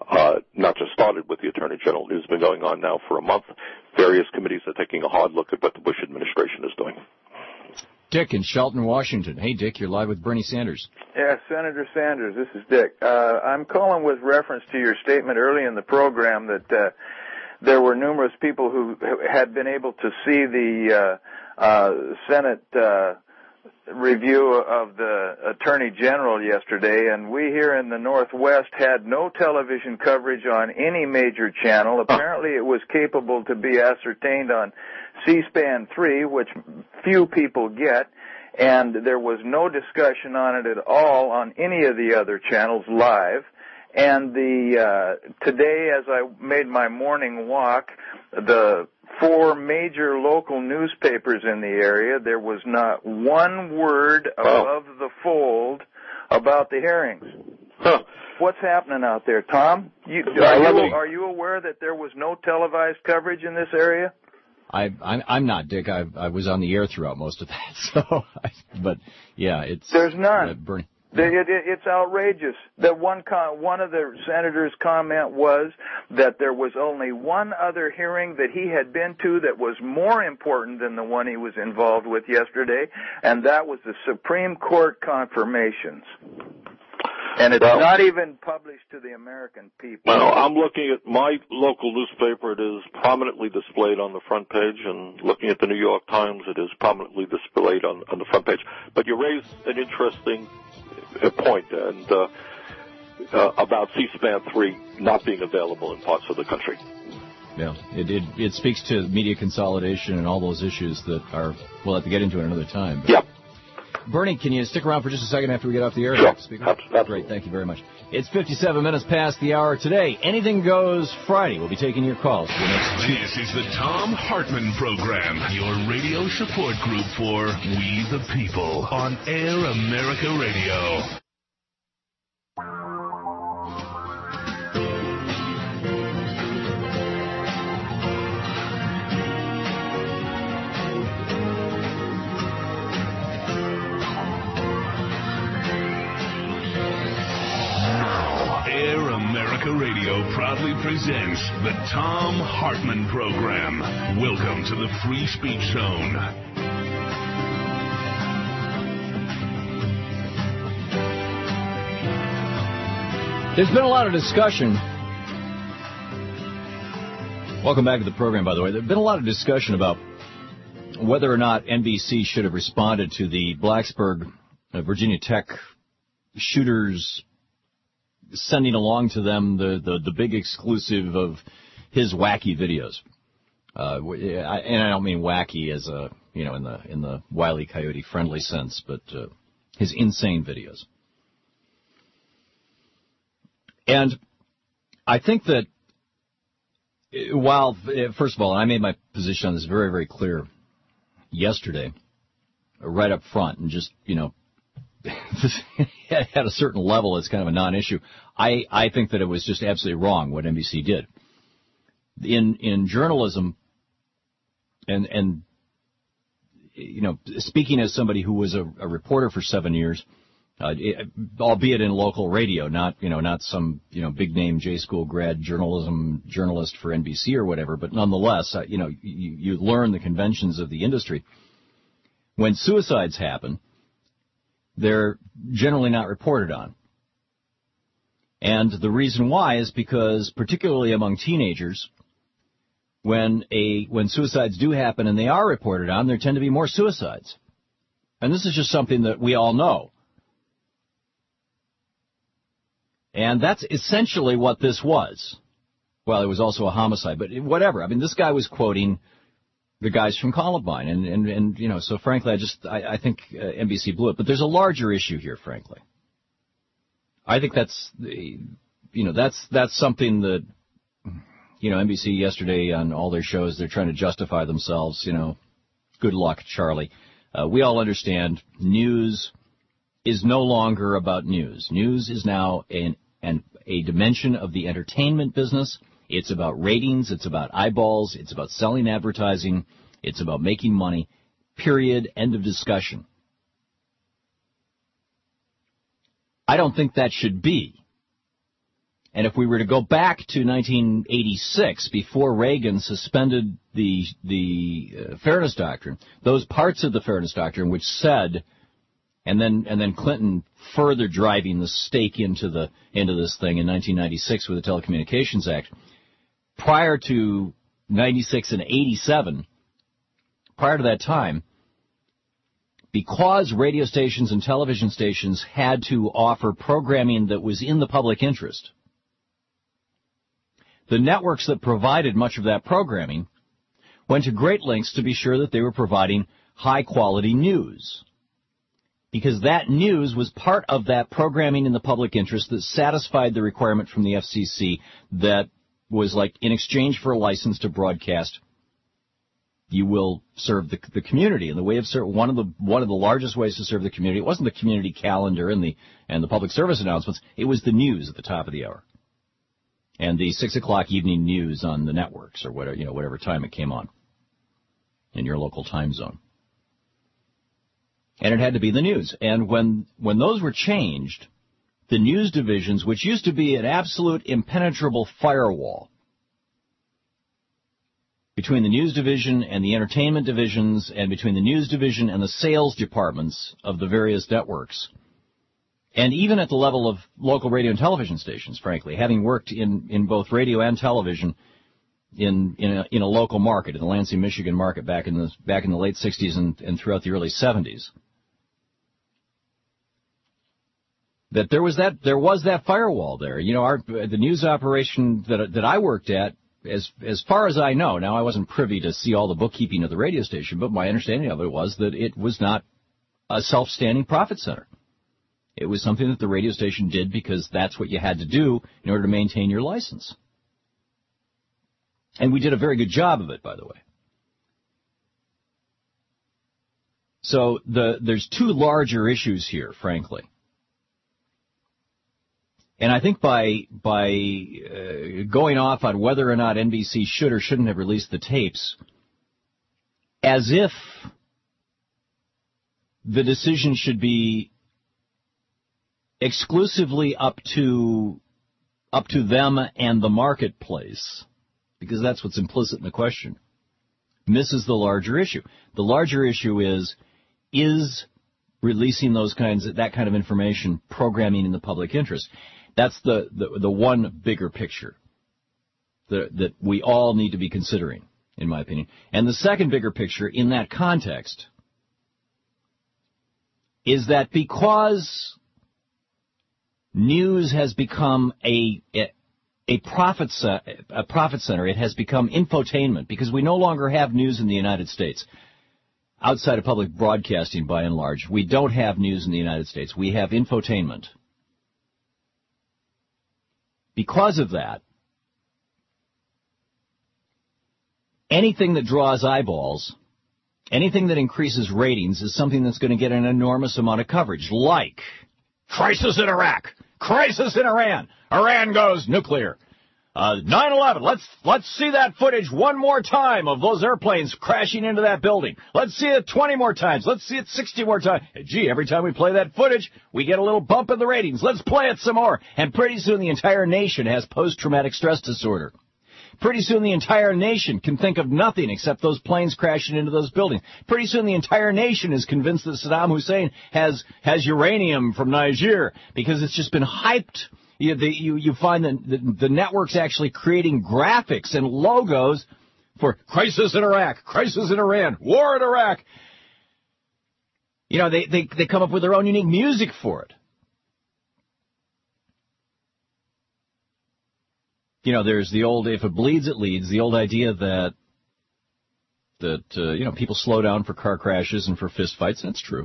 uh, not just started with the Attorney General. It has been going on now for a month. Various committees are taking a hard look at what the Bush administration is doing. Dick in Shelton, Washington. Hey, Dick, you're live with Bernie Sanders. Yeah, Senator Sanders, this is Dick. Uh, I'm calling with reference to your statement early in the program that uh, there were numerous people who had been able to see the uh, uh, Senate uh, review of the Attorney General yesterday, and we here in the Northwest had no television coverage on any major channel. Apparently it was capable to be ascertained on C-SPAN three, which few people get, and there was no discussion on it at all on any of the other channels live. And the uh, today, as I made my morning walk, the four major local newspapers in the area, there was not one word above the fold about the hearings. Huh. What's happening out there, Tom? You, are, you, are you aware that there was no televised coverage in this area? I, I'm, I'm not, Dick. I, I was on the air throughout most of that. So, I, but yeah, it's there's none. Uh, Bernie. It, it, it's outrageous. That one con- one of the senators' comment was that there was only one other hearing that he had been to that was more important than the one he was involved with yesterday, and that was the Supreme Court confirmations. And it's well, not even published to the American people. Well, I'm looking at my local newspaper. It is prominently displayed on the front page, and looking at the New York Times, it is prominently displayed on, on the front page. But you raised an interesting point, and uh, uh, about C-SPAN three not being available in parts of the country. Yeah, it, it it speaks to media consolidation and all those issues that are, we'll have to get into it another time. But yeah. Bernie, can you stick around for just a second after we get off the air? Sure. Absolutely. Great, thank you very much. It's fifty-seven minutes past the hour today. Anything Goes Friday. We'll be taking your calls for the next two. This is the Tom Hartman Program, your radio support group for We the People on Air America Radio. Air America Radio proudly presents the Tom Hartman Program. Welcome to the Free Speech Zone. There's been a lot of discussion. Welcome back to the program, by the way. There's been a lot of discussion about whether or not N B C should have responded to the Blacksburg, uh, Virginia Tech shooters, sending along to them the, the, the big exclusive of his wacky videos. Uh, and I don't mean wacky as a, you know, in the, in the Wile E. Coyote friendly sense, but, uh, his insane videos. And I think that while, first of all, I made my position on this very, very clear yesterday, right up front, and just, you know, at a certain level, it's kind of a non-issue. I, I think that it was just absolutely wrong what N B C did. In in journalism, and and you know, speaking as somebody who was a, a reporter for seven years, uh, it, albeit in local radio, not you know not some you know big name J school grad journalism journalist for N B C or whatever, but nonetheless, uh, you know, you, you learn the conventions of the industry. When suicides happen, they're generally not reported on. And the reason why is because, particularly among teenagers, when a when suicides do happen and they are reported on, there tend to be more suicides. And this is just something that we all know. And that's essentially what this was. Well, it was also a homicide, but whatever. I mean, this guy was quoting the guys from Columbine, and, and, and you know, so frankly, I just, I, I think uh, N B C blew it. But there's a larger issue here, frankly. I think that's, the, you know, that's, that's something that, you know, N B C yesterday on all their shows, they're trying to justify themselves, you know, good luck, Charlie. Uh, we all understand news is no longer about news. News is now an, an, a dimension of the entertainment business. It's about ratings. It's about eyeballs. It's about selling advertising. It's about making money. Period. End of discussion. I don't think that should be. And if we were to go back to nineteen eighty-six, before Reagan suspended the the uh, Fairness Doctrine, those parts of the Fairness Doctrine which said, and then and then Clinton further driving the stake into the into this thing in nineteen ninety-six with the Telecommunications Act. Prior to ninety-six and eighty-seven, prior to that time, because radio stations and television stations had to offer programming that was in the public interest, the networks that provided much of that programming went to great lengths to be sure that they were providing high-quality news, because that news was part of that programming in the public interest that satisfied the requirement from the F C C that was like, in exchange for a license to broadcast, you will serve the, the community. And the way of ser- one of the one of the largest ways to serve the community, it wasn't the community calendar and the and the public service announcements, it was the news at the top of the hour, and the six o'clock evening news on the networks, or whatever, you know, whatever time it came on in your local time zone. And it had to be the news. And when when those were changed, the news divisions, which used to be an absolute impenetrable firewall between the news division and the entertainment divisions, and between the news division and the sales departments of the various networks, and even at the level of local radio and television stations, frankly, having worked in, in both radio and television in in a, in a local market, in the Lansing, Michigan market back in the back in the late sixties and, and throughout the early seventies. That there was that there was that firewall there. You know, our the news operation that that I worked at, as as far as I know, now I wasn't privy to see all the bookkeeping of the radio station, but my understanding of it was that it was not a self-standing profit center. It was something that the radio station did because that's what you had to do in order to maintain your license. And we did a very good job of it, by the way. So the there's two larger issues here, frankly. And I think by by uh, going off on whether or not N B C should or shouldn't have released the tapes, as if the decision should be exclusively up to up to them and the marketplace, because that's what's implicit in the question, misses the larger issue. The larger issue is is releasing those kinds of, that kind of information programming in the public interest. That's the, the, the one bigger picture that, that we all need to be considering, in my opinion. And the second bigger picture in that context is that because news has become a, a, a, profit, a profit center, it has become infotainment, because we no longer have news in the United States. Outside of public broadcasting, by and large, we don't have news in the United States. We have infotainment. Because of that, anything that draws eyeballs, anything that increases ratings is something that's going to get an enormous amount of coverage, like crisis in Iraq, crisis in Iran, Iran goes nuclear, uh, nine eleven, let's, let's see that footage one more time of those airplanes crashing into that building. Let's see it twenty more times. Let's see it sixty more times. Hey, gee, every time we play that footage, we get a little bump in the ratings. Let's play it some more. And pretty soon the entire nation has post-traumatic stress disorder. Pretty soon the entire nation can think of nothing except those planes crashing into those buildings. Pretty soon the entire nation is convinced that Saddam Hussein has, has uranium from Niger, because it's just been hyped. You, the, you, you find that the, the networks actually creating graphics and logos for crisis in Iraq, crisis in Iran, war in Iraq. You know, they, they, they come up with their own unique music for it. You know, there's the old, if it bleeds, it leads, the old idea that, that uh, you know, people slow down for car crashes and for fist fights, and it's true.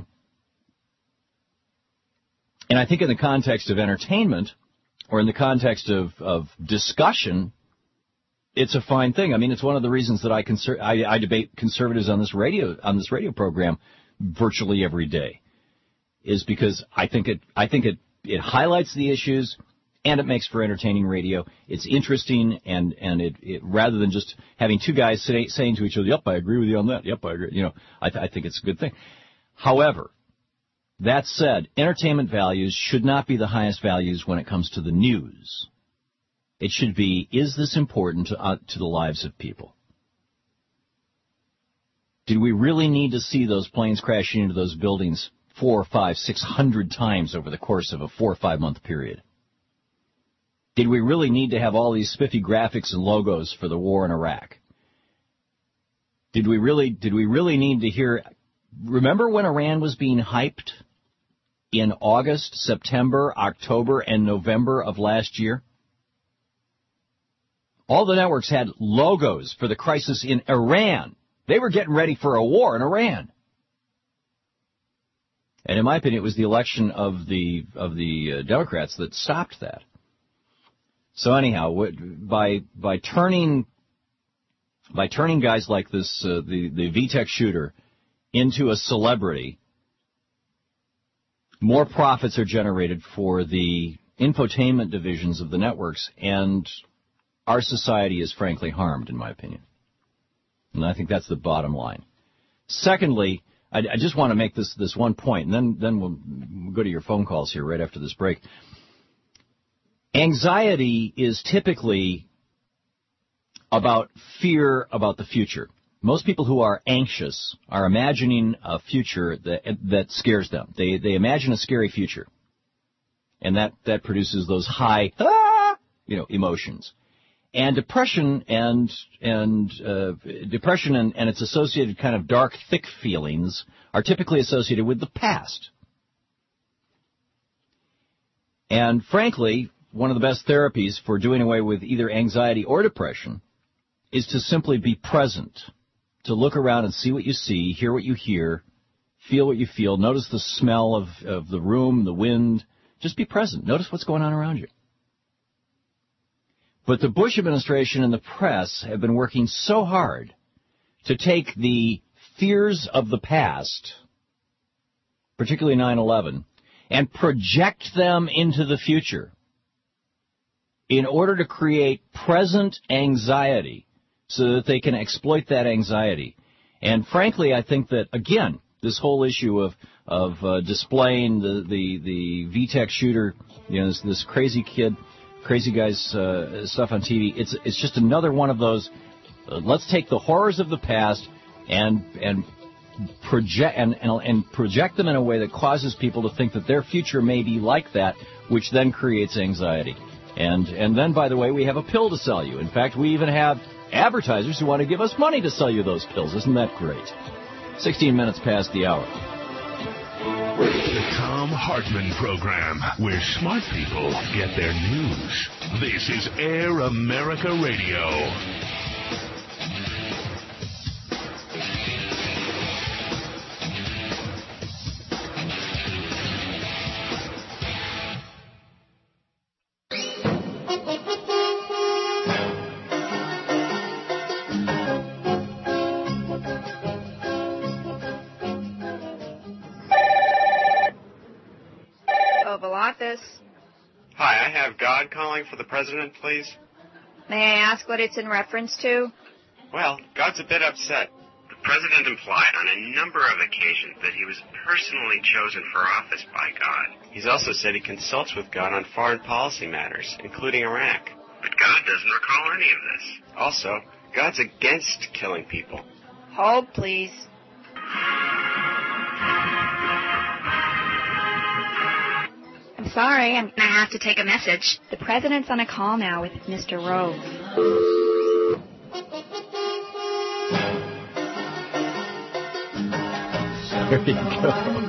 And I think in the context of entertainment, or in the context of, of discussion, it's a fine thing. I mean, it's one of the reasons that I, conser- I, I debate conservatives on this radio on this radio program virtually every day, is because I think it I think it, it highlights the issues, and it makes for entertaining radio. It's interesting, and and it, it rather than just having two guys say, saying to each other, "Yep, I agree with you on that. Yep, I agree." You know, I, th- I think it's a good thing. However, that said, entertainment values should not be the highest values when it comes to the news. It should be, is this important to, uh, to the lives of people? Did we really need to see those planes crashing into those buildings four, five, six hundred times over the course of a four or five month period? Did we really need to have all these spiffy graphics and logos for the war in Iraq? Did we really, did we really need to hear, remember when Iran was being hyped in August, September, October, and November of last year? All the networks had logos for the crisis in Iran. They were getting ready for a war in Iran. And in my opinion, it was the election of the of the uh, Democrats that stopped that. So anyhow, by by turning by turning guys like this, uh, the the V TEC shooter, into a celebrity, more profits are generated for the infotainment divisions of the networks, and our society is frankly harmed, in my opinion. And I think that's the bottom line. Secondly, I, I just want to make this, this one point, and then, then we'll, we'll go to your phone calls here right after this break. Anxiety is typically about fear about the future. Most people who are anxious are imagining a future that, that scares them. They, they imagine a scary future. And that, that produces those high, ah, you know, emotions. And depression and and uh, depression and, and its associated kind of dark, thick feelings are typically associated with the past. And frankly, one of the best therapies for doing away with either anxiety or depression is to simply be present, to look around and see what you see, hear what you hear, feel what you feel, notice the smell of, of the room, the wind. Just be present. Notice what's going on around you. But the Bush administration and the press have been working so hard to take the fears of the past, particularly nine eleven, and project them into the future in order to create present anxiety so that they can exploit that anxiety. And frankly, I think that, again, this whole issue of of uh, displaying the, the, the V TEC shooter, you know, this, this crazy kid, crazy guy's uh, stuff on T V, it's it's just another one of those, uh, let's take the horrors of the past and and project and, and and project them in a way that causes people to think that their future may be like that, which then creates anxiety. And and then, by the way, we have a pill to sell you. In fact, we even have advertisers who want to give us money to sell you those pills. Isn't that great? sixteen minutes past the hour. The Thom Hartmann Program, where smart people get their news. This is Air America Radio. Hi, I have God calling for the president, please. May I ask what it's in reference to? Well, God's a bit upset. The president implied on a number of occasions that he was personally chosen for office by God. He's also said he consults with God on foreign policy matters, including Iraq. But God doesn't recall any of this. Also, God's against killing people. Hold, please. I'm sorry, I'm going to have to take a message. The president's on a call now with Mister Rose. There you go.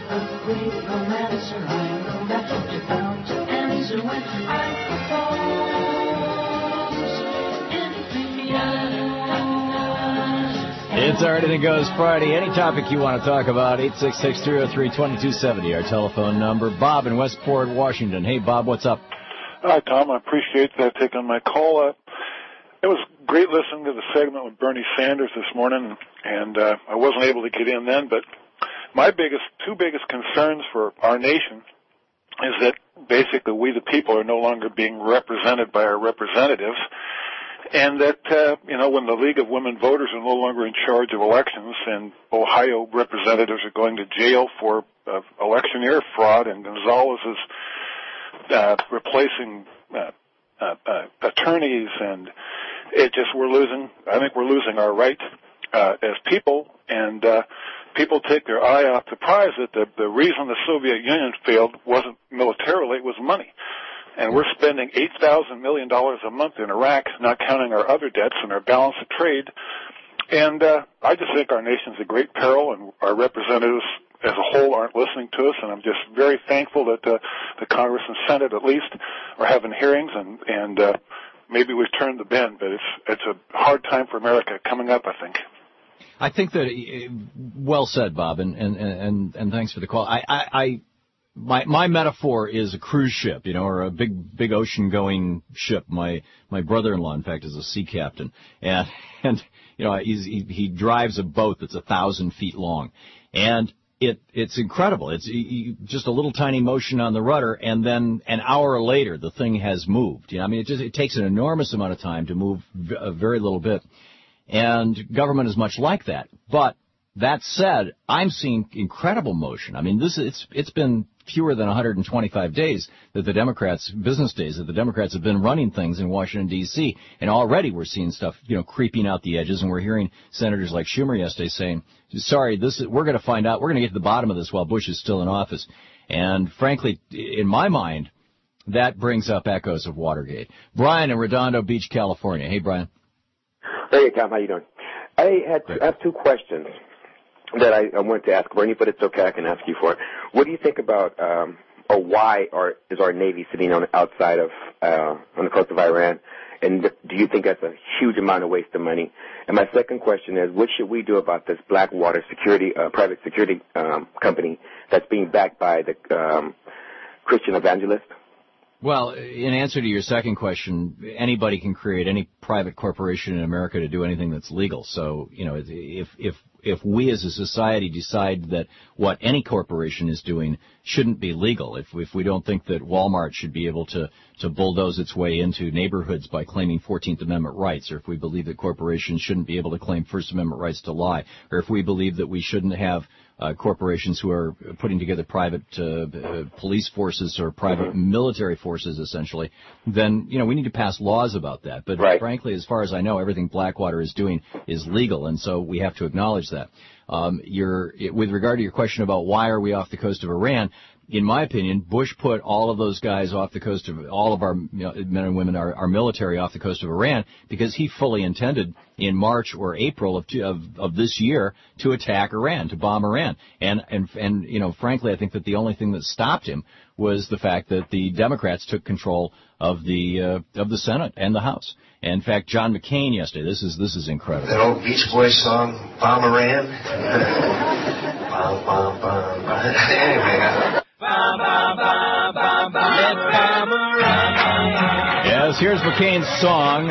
It's our Anything Goes Friday. Any topic you want to talk about, eight six six, three oh three, two two seven oh, our telephone number. Bob in Westport, Washington. Hey, Bob, what's up? Hi, Tom. I appreciate that taking my call. Uh, it was great listening to the segment with Bernie Sanders this morning, and uh, I wasn't able to get in then, but my biggest, two biggest concerns for our nation is that basically we the people are no longer being represented by our representatives. And that, uh, you know, when the League of Women Voters are no longer in charge of elections and Ohio representatives are going to jail for uh, electioneer fraud and Gonzalez is uh, replacing uh, uh, uh, attorneys, and it just we're losing. I think we're losing our right uh, as people, and uh, people take their eye off the prize. That the the reason the Soviet Union failed wasn't militarily; it was money. And we're spending eight thousand million dollars a month in Iraq, not counting our other debts and our balance of trade. And uh, I just think our nation's a great peril, and our representatives as a whole aren't listening to us, and I'm just very thankful that uh, the Congress and Senate at least are having hearings, and, and uh, maybe we've turned the bend, but it's it's a hard time for America coming up, I think. I think that, uh, well said, Bob, and, and, and, and thanks for the call. I, I, I my my metaphor is a cruise ship, you know, or a big big ocean-going ship. My my brother-in-law, in fact, is a sea captain, and and you know he's, he he drives a boat that's a thousand feet long, and It it's incredible. It's you, just a little tiny motion on the rudder, and then an hour later the thing has moved. You know, I mean, it just it takes an enormous amount of time to move v- a very little bit, and government is much like that. But that said, I'm seeing incredible motion. I mean, this it's it's been fewer than one hundred twenty-five days that the Democrats, business days, that the Democrats have been running things in Washington, D C, and already we're seeing stuff, you know, creeping out the edges, and we're hearing senators like Schumer yesterday saying, sorry, this is, we're going to find out, we're going to get to the bottom of this while Bush is still in office. And frankly, in my mind, that brings up echoes of Watergate. Brian in Redondo Beach, California. Hey, Brian. Hey, Tom, how you doing? I had I have two questions that I, I wanted to ask Bernie, but it's okay, I can ask you for it. What do you think about, um, or why are, is our Navy sitting on the outside of, uh, on the coast of Iran? And do you think that's a huge amount of waste of money? And my second question is, what should we do about this Blackwater security, uh, private security um, company that's being backed by the um, Christian Evangelist? Well, in answer to your second question, anybody can create any private corporation in America to do anything that's legal. So, you know, if if if we as a society decide that what any corporation is doing shouldn't be legal, if if we don't think that Walmart should be able to to bulldoze its way into neighborhoods by claiming fourteenth Amendment rights, or if we believe that corporations shouldn't be able to claim First Amendment rights to lie, or if we believe that we shouldn't have Uh, corporations who are putting together private uh, uh, police forces or private military forces, essentially, then, you know, we need to pass laws about that. But right. frankly, as far as I know, everything Blackwater is doing is legal, and so we have to acknowledge that. Um, you're, with regard to your question about why are we off the coast of Iran, in my opinion, Bush put all of those guys off the coast of, all of our you know, men and women, our, our military off the coast of Iran, because he fully intended in March or April of, of, of this year to attack Iran, to bomb Iran. And, and, and, you know, frankly, I think that the only thing that stopped him was the fact that the Democrats took control of the, uh, of the Senate and the House. And in fact, John McCain yesterday, this is, this is incredible. That old Beach Boys song, Bomb Iran. Bomb, bomb, bomb, bomb. Anyway, uh, Bum, bum, bum, bum, bum, let's bomb around. Yes, here's McCain's song.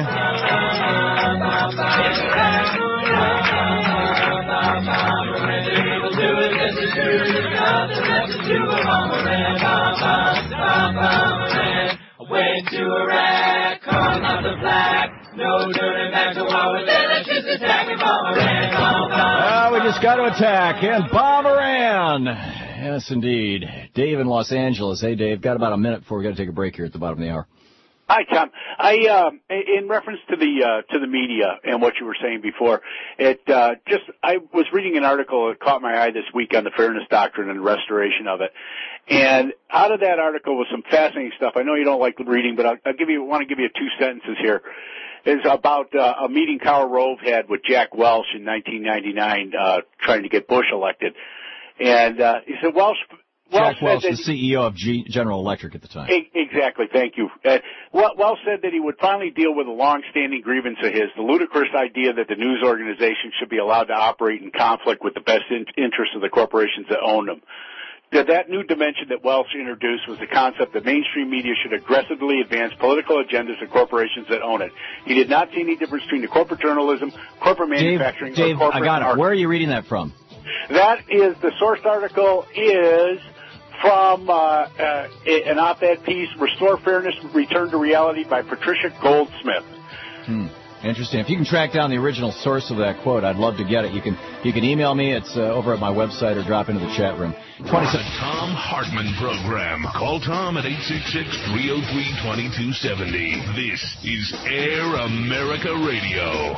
Went to Iraq, calling out the flag. No turning back to war with them. Let's just attack and bomb Iran. Bomb, bomb. Oh, we just got to attack and bomb Iran. Yes, indeed. Dave in Los Angeles. Hey, Dave, got about a minute before we got to take a break here at the bottom of the hour. Hi, Tom. I, uh, in reference to the, uh, to the media and what you were saying before, it, uh, just, I was reading an article that caught my eye this week on the fairness doctrine and restoration of it. And out of that article was some fascinating stuff. I know you don't like reading, but I'll, I'll give you, want to give you two sentences here. It's about, uh, a meeting Karl Rove had with Jack Welch in nineteen ninety-nine, uh, trying to get Bush elected. And, uh, he said, Welch, Jack Welch, the C E O of G- General Electric at the time. Exactly. Thank you. Uh, Welch said that he would finally deal with a long-standing grievance of his, the ludicrous idea that the news organization should be allowed to operate in conflict with the best in- interests of the corporations that own them. That, that new dimension that Welch introduced was the concept that mainstream media should aggressively advance political agendas of corporations that own it. He did not see any difference between the corporate journalism, corporate manufacturing, Dave, or corporate Dave, I got it. art. Where are you reading that from? That is, the source article is from uh, uh, an op-ed piece, Restore Fairness, Return to Reality by Patricia Goldsmith. Hmm. Interesting. If you can track down the original source of that quote, I'd love to get it. You can you can email me. It's uh, over at my website or drop into the chat room. twenty-seven The Tom Hartman Program. Call Tom at eight six six, three oh three, two two seven oh. This is Air America Radio.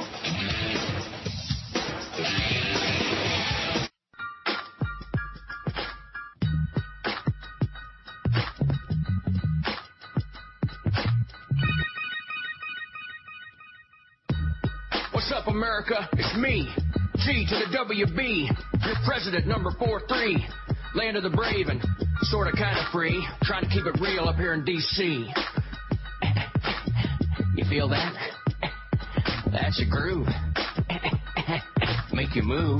What's up, America? It's me, G to the W B, your president number four three, land of the brave and sort of kind of free, trying to keep it real up here in D C You feel that? That's a groove. Make you move.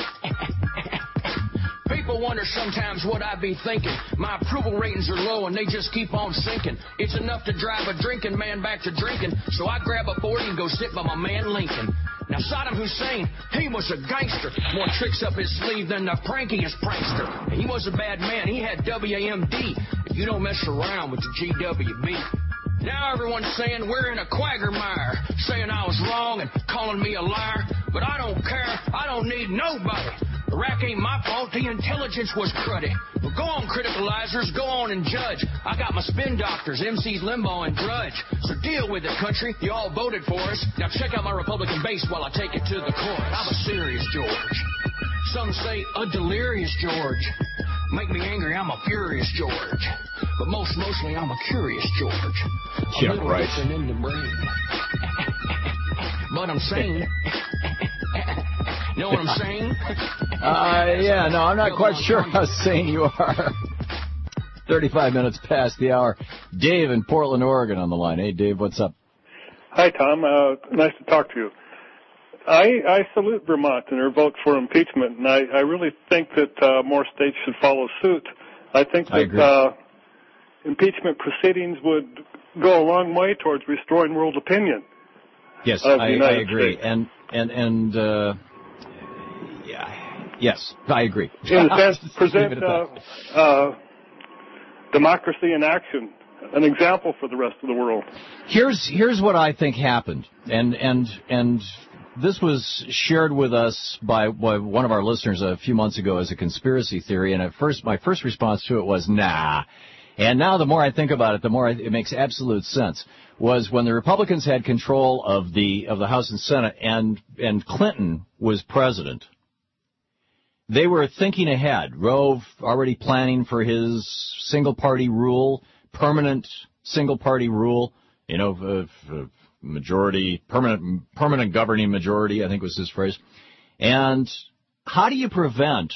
People wonder sometimes what I be thinking. My approval ratings are low and they just keep on sinking. It's enough to drive a drinking man back to drinking, so I grab a forty and go sit by my man Lincoln. Now Saddam Hussein, he was a gangster, more tricks up his sleeve than the prankiest prankster. He was a bad man, he had W A M D. You don't mess around with the G W B. Now everyone's saying we're in a quagmire, saying I was wrong and calling me a liar. But I don't care, I don't need nobody. Iraq ain't my fault, the intelligence was cruddy. Well, go on, criticalizers, go on and judge. I got my spin doctors, M Cs Limbaugh and Drudge. So deal with it, country, you all voted for us. Now check out my Republican base while I take it to the chorus. I'm a serious George. Some say a delirious George. Make me angry, I'm a furious George. But most mostly, I'm a curious George. A yeah, little right. different in the brain. But I'm sane. Know what I'm saying? Uh, yeah, no, I'm not quite sure how sane you are. thirty-five minutes past the hour. Dave in Portland, Oregon on the line. Hey, Dave, what's up? Hi, Tom. Uh, nice to talk to you. I, I salute Vermont and their vote for impeachment, and I, I really think that uh, more states should follow suit. I think that I uh, impeachment proceedings would go a long way towards restoring world opinion. Yes, I, I agree. States. And, and, and, uh, yeah, yes, I agree. In a sense, present uh, uh, democracy in action, an example for the rest of the world. Here's, here's what I think happened, and, and, and this was shared with us by, by one of our listeners a few months ago as a conspiracy theory, and at first, my first response to it was, nah. And now the more I think about it, the more it makes absolute sense. Was when the Republicans had control of the of the House and Senate, and and Clinton was president. They were thinking ahead. Rove already planning for his single party rule, permanent single party rule. You know, uh, majority permanent permanent governing majority, I think was his phrase. And how do you prevent?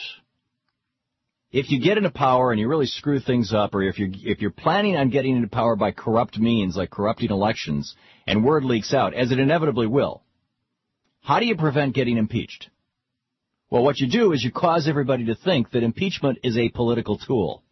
If you get into power and you really screw things up, or if you're, if you're planning on getting into power by corrupt means, like corrupting elections, and word leaks out, as it inevitably will, how do you prevent getting impeached? Well, what you do is you cause everybody to think that impeachment is a political tool.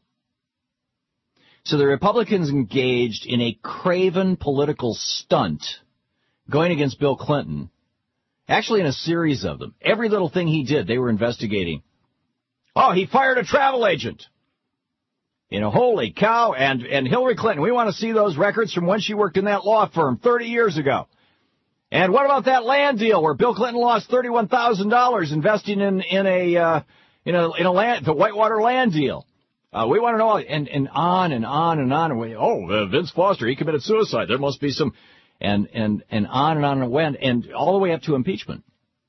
So the Republicans engaged in a craven political stunt going against Bill Clinton, actually in a series of them. Every little thing he did, they were investigating. Oh, he fired a travel agent. You know, holy cow. And, and Hillary Clinton, we want to see those records from when she worked in that law firm thirty years ago. And what about that land deal where Bill Clinton lost thirty-one thousand dollars investing in, in a, uh, in a, in a land, the Whitewater land deal? Uh, we want to know, and, and on and on and on. And we, oh, uh, Vince Foster, he committed suicide. There must be some, and, and, and on and on and on, and all the way up to impeachment.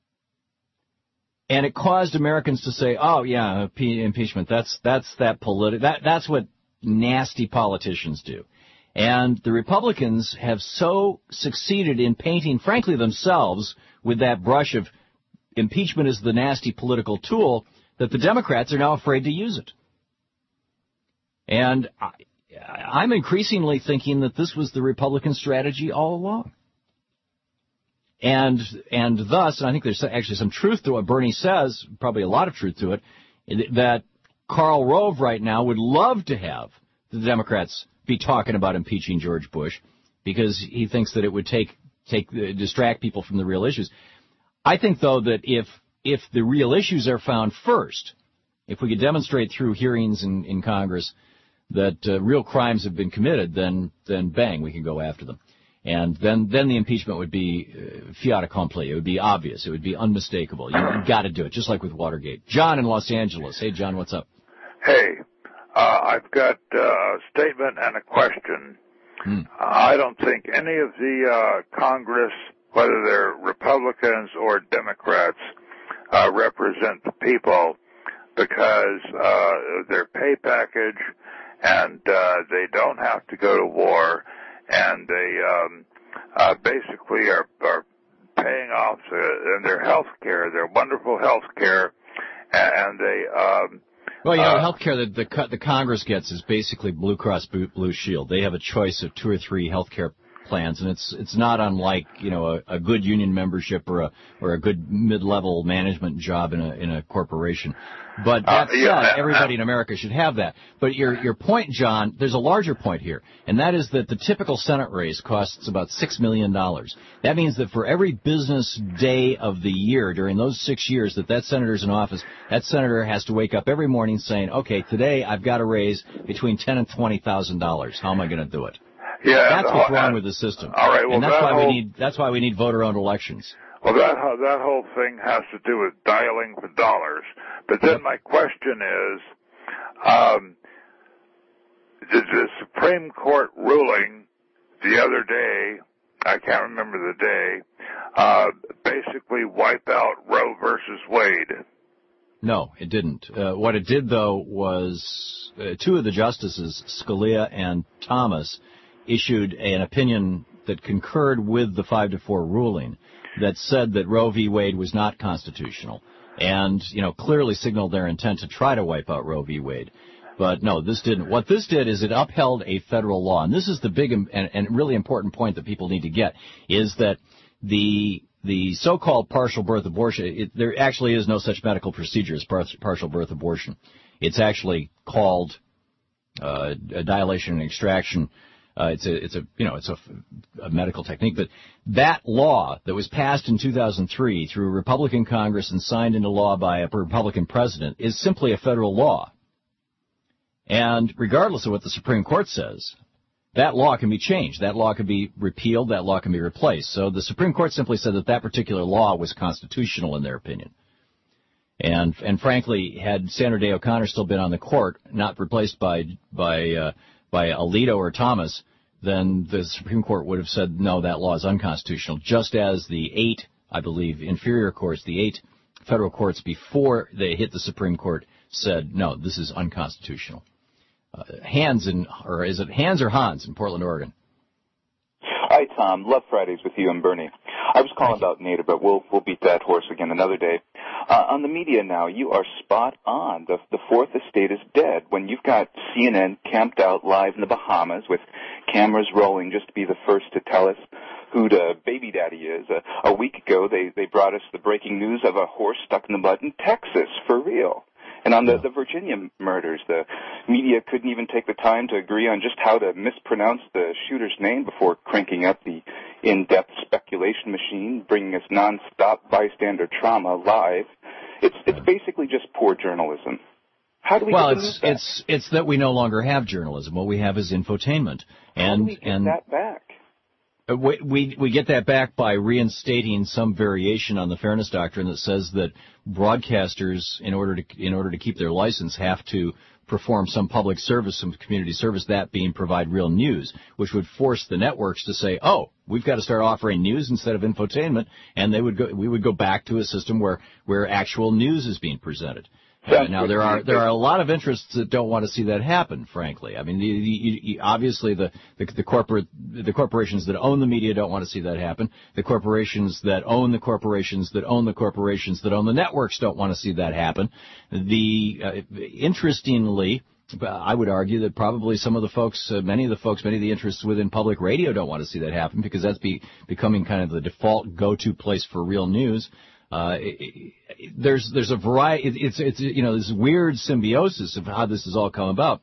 And it caused Americans to say, "Oh yeah, impeachment. That's that's that politi- that that's what nasty politicians do." And the Republicans have so succeeded in painting, frankly, themselves with that brush of impeachment as the nasty political tool that the Democrats are now afraid to use it. And I, I'm increasingly thinking that this was the Republican strategy all along. And and thus, and I think there's actually some truth to what Bernie says, probably a lot of truth to it, that Karl Rove right now would love to have the Democrats be talking about impeaching George Bush because he thinks that it would take take uh, distract people from the real issues. I think, though, that if if the real issues are found first, if we could demonstrate through hearings in, in Congress that uh, real crimes have been committed, then then bang, we can go after them. And then, then the impeachment would be uh, fiat accompli. It would be obvious. It would be unmistakable. You, you got to do it, just like with Watergate. John in Los Angeles. Hey, John, what's up? Hey, uh, I've got uh, a statement and a question. Hmm. Uh, I don't think any of the uh, Congress, whether they're Republicans or Democrats, uh, represent the people because uh, their pay package and uh, they don't have to go to war. And they um, uh, basically are, are paying off uh, in their health care, their wonderful health care, and they... Um, well, you know, uh, health care that the, the Congress gets is basically Blue Cross Blue Shield. They have a choice of two or three health care plans, and it's it's not unlike, you know, a, a good union membership or a or a good mid-level management job in a in a corporation. But that uh, yeah, said, everybody in America should have that. But your your point, John, there's a larger point here, and that is that the typical Senate race costs about six million dollars. That means that for every business day of the year during those six years that that senator's in office, that senator has to wake up every morning saying, okay, today I've got to raise between ten and twenty thousand dollars. How am I going to do it? Yeah, that's what's uh, wrong with the system. All right, well, and that's that why whole, we need that's why we need voter-owned elections. Well, that that whole thing has to do with dialing for dollars. But then my question is, um, did the Supreme Court ruling the other day, I can't remember the day, uh, basically wipe out Roe versus Wade? No, it didn't. Uh, what it did, though, was uh, two of the justices, Scalia and Thomas, issued an opinion that concurred with the five to four ruling that said that Roe v. Wade was not constitutional, and, you know, clearly signaled their intent to try to wipe out Roe v. Wade. But no, this didn't. What this did is it upheld a federal law, and this is the big and, and really important point that people need to get, is that the the so-called partial birth abortion, it, there actually is no such medical procedure as par- partial birth abortion. It's actually called uh, a dilation and extraction. Uh, it's a, it's a, you know, it's a, a medical technique. But that law that was passed in two thousand three through a Republican Congress and signed into law by a Republican president is simply a federal law. And regardless of what the Supreme Court says, that law can be changed. That law can be repealed. That law can be replaced. So the Supreme Court simply said that that particular law was constitutional in their opinion. And and frankly, had Sandra Day O'Connor still been on the court, not replaced by by uh, by Alito or Thomas, then the Supreme Court would have said, no, that law is unconstitutional, just as the eight, I believe, inferior courts, the eight federal courts before they hit the Supreme Court said, no, this is unconstitutional. Uh, Hans in, or is it Hans or Hans in Portland, Oregon? Hi, Tom. Love Fridays with you and Bernie. I was calling about Nader, but we'll we'll beat that horse again another day. Uh, on the media now, you are spot on. The the fourth estate is dead. When you've got C N N camped out live in the Bahamas with cameras rolling just to be the first to tell us who the baby daddy is. Uh, a week ago, they they brought us the breaking news of a horse stuck in the mud in Texas, for real. And on the, the Virginia murders, the media couldn't even take the time to agree on just how to mispronounce the shooter's name before cranking up the in-depth speculation machine, bringing us nonstop bystander trauma live. It's it's basically just poor journalism. How do we well, get it's it's it's that we no longer have journalism. What we have is infotainment. And how do we get and that back? We, we we get that back by reinstating some variation on the fairness doctrine that says that broadcasters, in order to in order to keep their license, have to perform some public service, some community service, that being provide real news, which would force the networks to say, oh, we've got to start offering news instead of infotainment, and they would go we would go back to a system where where actual news is being presented. Uh, now there are there are a lot of interests that don't want to see that happen. Frankly, I mean, the, the, the, obviously the, the the corporate the corporations that own the media don't want to see that happen. The corporations that own the corporations that own the corporations that own the networks don't want to see that happen. The uh, interestingly, I would argue that probably some of the folks, uh, many of the folks, many of the interests within public radio don't want to see that happen because that's be, becoming kind of the default go-to place for real news. Uh, it, there's, there's a variety, it, it's, it's, you know, this weird symbiosis of how this has all come about.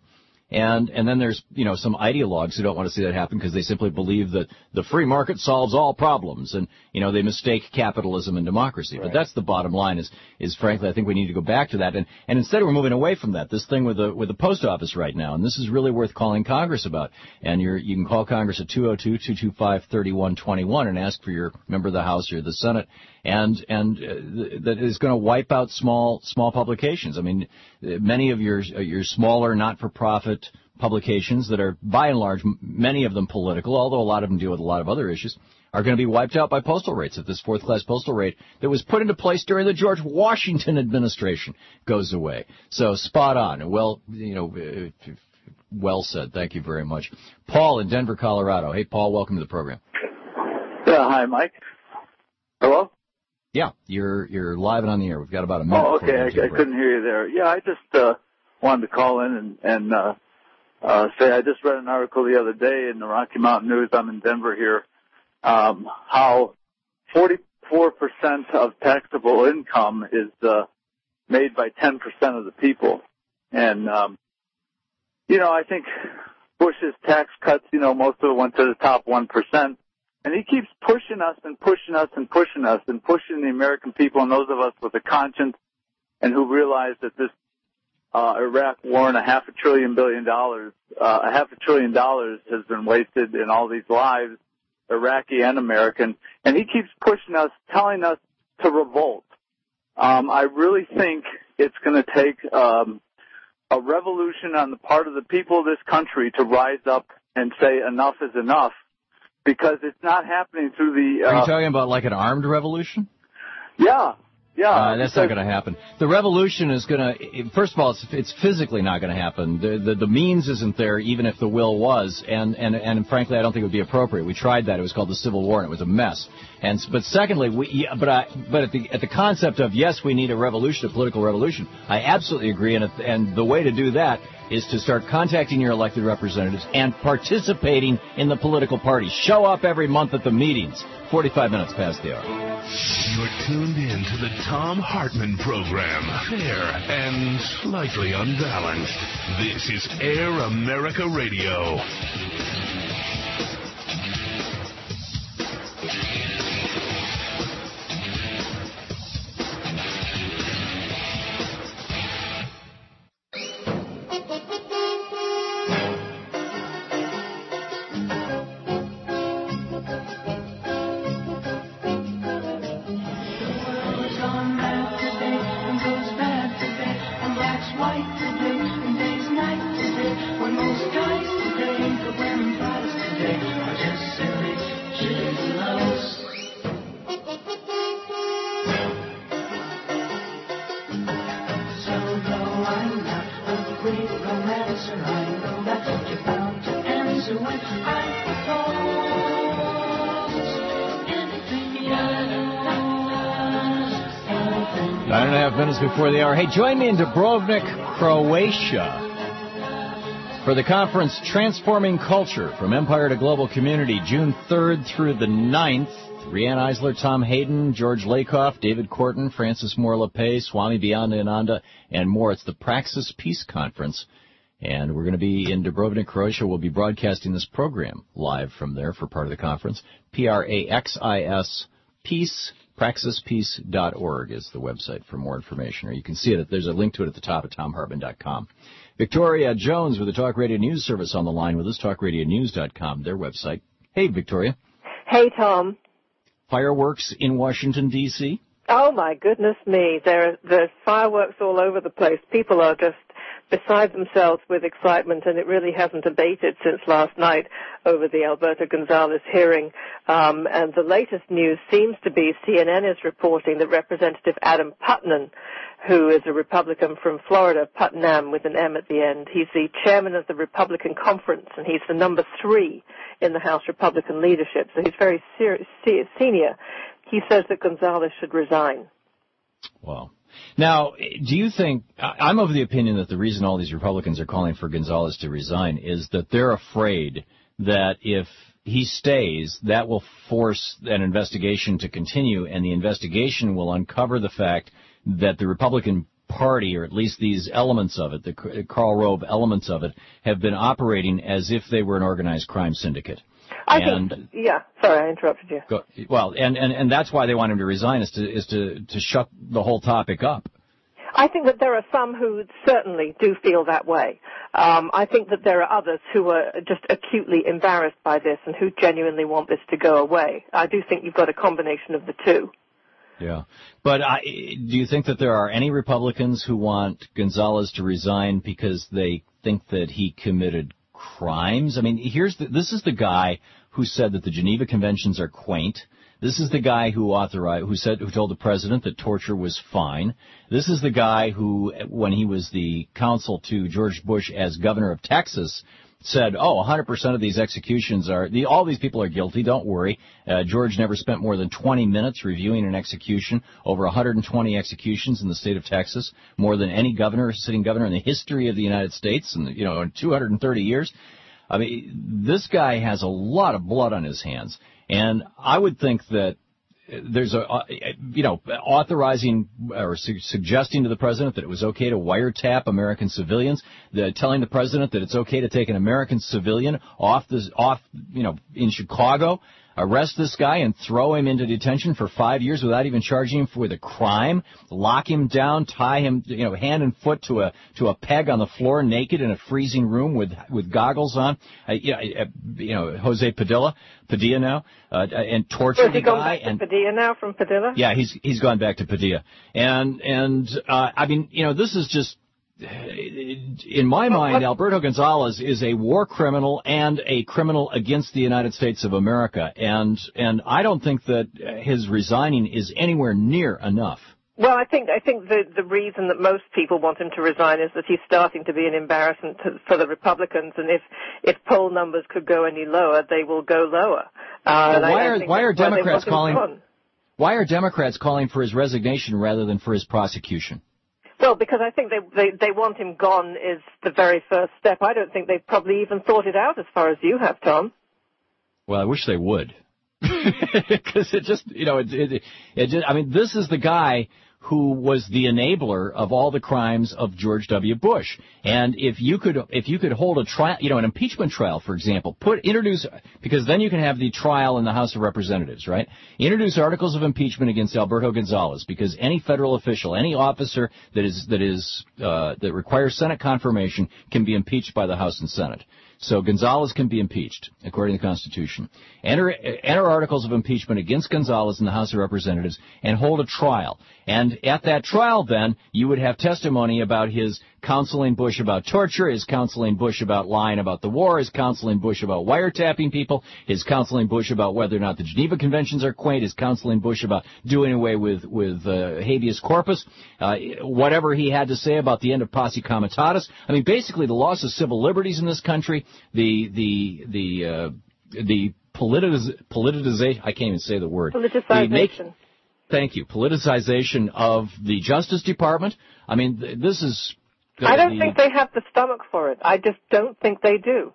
And and then there's, you know, some ideologues who don't want to see that happen because they simply believe that the free market solves all problems. And, you know, they mistake capitalism and democracy. Right. But that's the bottom line is, is frankly, I think we need to go back to that. And, and instead we're moving away from that. This thing with the with the post office right now, and this is really worth calling Congress about. And you're, you can call Congress at two oh two, two two five, three one two one and ask for your member of the House or the Senate. And and uh, that is going to wipe out small small publications. I mean, many of your your smaller not-for-profit publications that are, by and large, many of them political, although a lot of them deal with a lot of other issues, are going to be wiped out by postal rates if this fourth-class postal rate that was put into place during the George Washington administration goes away. So spot on. Well, you know, well said. Thank you very much. Paul in Denver, Colorado. Hey, Paul, welcome to the program. Yeah, hi, Mike. Hello? Yeah, you're you're live and on the air. We've got about a minute. Oh, okay. I, I couldn't hear you there. Yeah, I just uh, wanted to call in and, and uh, uh, say I just read an article the other day in the Rocky Mountain News. I'm in Denver here. Um, how forty-four percent of taxable income is uh, made by ten percent of the people, and um, you know, I think Bush's tax cuts, you know, most of it went to the top one percent. And he keeps pushing us and pushing us and pushing us and pushing the American people and those of us with a conscience and who realize that this uh, Iraq war and a half a trillion billion dollars, uh, a half a trillion dollars has been wasted in all these lives, Iraqi and American. And he keeps pushing us, telling us to revolt. Um, I really think it's going to take um, a revolution on the part of the people of this country to rise up and say enough is enough. Because it's not happening through the... Uh, Are you talking about like an armed revolution? Yeah, yeah. Uh, that's not going to happen. The revolution is going to... First of all, it's, it's physically not going to happen. The, the the means isn't there, even if the will was. And, and, and frankly, I don't think it would be appropriate. We tried that. It was called the Civil War, and it was a mess. And But secondly, we, yeah, but I, but at the at the concept of, yes, we need a revolution, a political revolution, I absolutely agree. And, and the way to do that is to start contacting your elected representatives and participating in the political parties. Show up every month at the meetings. forty-five minutes past the hour. You're tuned in to the Thom Hartmann program. Fair and slightly unbalanced. This is Air America Radio. Nine and a half minutes before the hour. Hey, join me in Dubrovnik, Croatia for the conference Transforming Culture from Empire to Global Community, June third through the ninth. Rianne Eisler, Tom Hayden, George Lakoff, David Corton, Francis Moore LePay, Swami Vivekananda, and more. It's the Praxis Peace Conference. And we're going to be in Dubrovnik, Croatia. We'll be broadcasting this program live from there for part of the conference. P R A X I S, Peace, praxis peace dot org is the website for more information. Or you can see it. There's a link to it at the top of tom hartmann dot com. Victoria Jones with the Talk Radio News Service on the line with us, talk radio news dot com, their website. Hey, Victoria. Hey, Tom. Fireworks in Washington, D C? Oh, my goodness me. There, there's fireworks all over the place. People are just beside themselves with excitement, and it really hasn't abated since last night over the Alberto Gonzales hearing. Um, and the latest news seems to be C N N is reporting that Representative Adam Putnam, who is a Republican from Florida, Putnam with an M at the end, he's the chairman of the Republican Conference, and he's the number three in the House Republican leadership, so he's very ser- senior. He says that Gonzales should resign. Wow. Now, do you think, I'm of the opinion that the reason all these Republicans are calling for Gonzales to resign is that they're afraid that if he stays, that will force an investigation to continue, and the investigation will uncover the fact that the Republican party, or at least these elements of it, the Karl Rove elements of it, have been operating as if they were an organized crime syndicate. I and, think, yeah, sorry, I interrupted you. Go, well, and, and, and that's why they want him to resign, is to, is to, to shut the whole topic up. I think that there are some who certainly do feel that way. Um, I think that there are others who are just acutely embarrassed by this and who genuinely want this to go away. I do think you've got a combination of the two. Yeah. But I, do you think that there are any Republicans who want Gonzales to resign because they think that he committed crimes? I mean, here's the, this is the guy who said that the Geneva Conventions are quaint. This is the guy who authorized, who said, who told the president that torture was fine. This is the guy who, when he was the counsel to George Bush as governor of Texas, said, oh, one hundred percent of these executions are, the, all these people are guilty, don't worry. Uh, George never spent more than twenty minutes reviewing an execution, over one hundred twenty executions in the state of Texas, more than any governor, sitting governor in the history of the United States, and, you know, in two hundred thirty years. I mean, this guy has a lot of blood on his hands, and I would think that there's a, you know, authorizing or su- suggesting to the president that it was okay to wiretap American civilians, the, telling the president that it's okay to take an American civilian off this, off, you know, in Chicago, arrest this guy and throw him into detention for five years without even charging him with a crime, lock him down, tie him, you know, hand and foot to a to a peg on the floor, naked in a freezing room with with goggles on. Uh, you, know, uh, you know, Jose Padilla, Padilla now, uh, and torture so the guy. Back to and Padilla now from Padilla? Yeah, he's he's gone back to Padilla, and and uh, I mean, you know, this is just. In my mind, Alberto Gonzales is a war criminal and a criminal against the United States of America, and and I don't think that his resigning is anywhere near enough. Well, I think I think the the reason that most people want him to resign is that he's starting to be an embarrassment to, for the Republicans, and if if poll numbers could go any lower, they will go lower. Uh, well, why are why are Democrats calling? Gone. Why are Democrats calling for his resignation rather than for his prosecution? Well, because I think they, they they want him gone is the very first step. I don't think they've probably even thought it out as far as you have, Tom. Well, I wish they would. Because it just, you know, it, it, it just, I mean, this is the guy who was the enabler of all the crimes of George W. Bush. And if you could, if you could hold a trial, you know, an impeachment trial, for example, put, introduce, because then you can have the trial in the House of Representatives, right? Introduce articles of impeachment against Alberto Gonzales, because any federal official, any officer that is, that is, uh, that requires Senate confirmation can be impeached by the House and Senate. So Gonzales can be impeached, according to the Constitution. Enter, enter articles of impeachment against Gonzales in the House of Representatives and hold a trial. And at that trial, then, you would have testimony about his counseling Bush about torture, his counseling Bush about lying about the war, his counseling Bush about wiretapping people, his counseling Bush about whether or not the Geneva Conventions are quaint, his counseling Bush about doing away with, with uh, habeas corpus, uh, whatever he had to say about the end of posse comitatus. I mean, basically the loss of civil liberties in this country, the, the, the, uh, the politiz- politicization, I can't even say the word. Politicization. Make, thank you. Politicization of the Justice Department. I mean, th- this is... I don't think they have the stomach for it. I just don't think they do.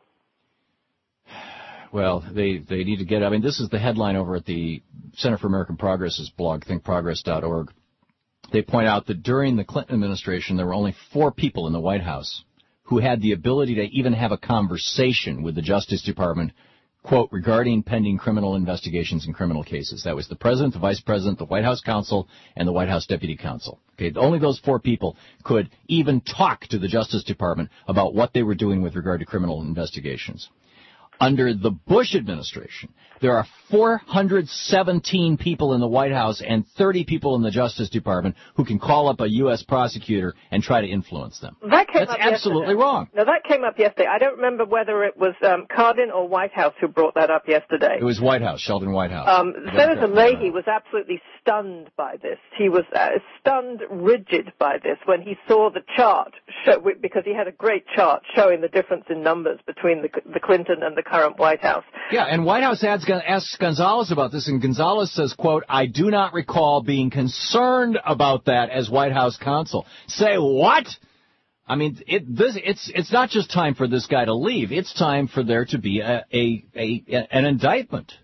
Well, they, they need to get... I mean, this is the headline over at the Center for American Progress's blog, think progress dot org. They point out that during the Clinton administration, there were only four people in the White House who had the ability to even have a conversation with the Justice Department, quote, regarding pending criminal investigations and criminal cases. That was the President, the Vice President, the White House Counsel, and the White House Deputy Counsel. Okay, only those four people could even talk to the Justice Department about what they were doing with regard to criminal investigations. Under the Bush administration, there are four hundred seventeen people in the White House and thirty people in the Justice Department who can call up a U S prosecutor and try to influence them. That came That's up absolutely yesterday. wrong. No, that came up yesterday. I don't remember whether it was um, Cardin or Whitehouse who brought that up yesterday. It was White House, Sheldon Whitehouse. Um, Senator Leahy was absolutely stunned by this. He was uh, stunned, rigid by this when he saw the chart, show, because he had a great chart showing the difference in numbers between the, the Clinton and the current White House. Yeah, and White House adds, asks Gonzales about this, and Gonzales says, quote, I do not recall being concerned about that as White House counsel. Say what? I mean, it, this, it's it's not just time for this guy to leave. It's time for there to be a, a, a an indictment.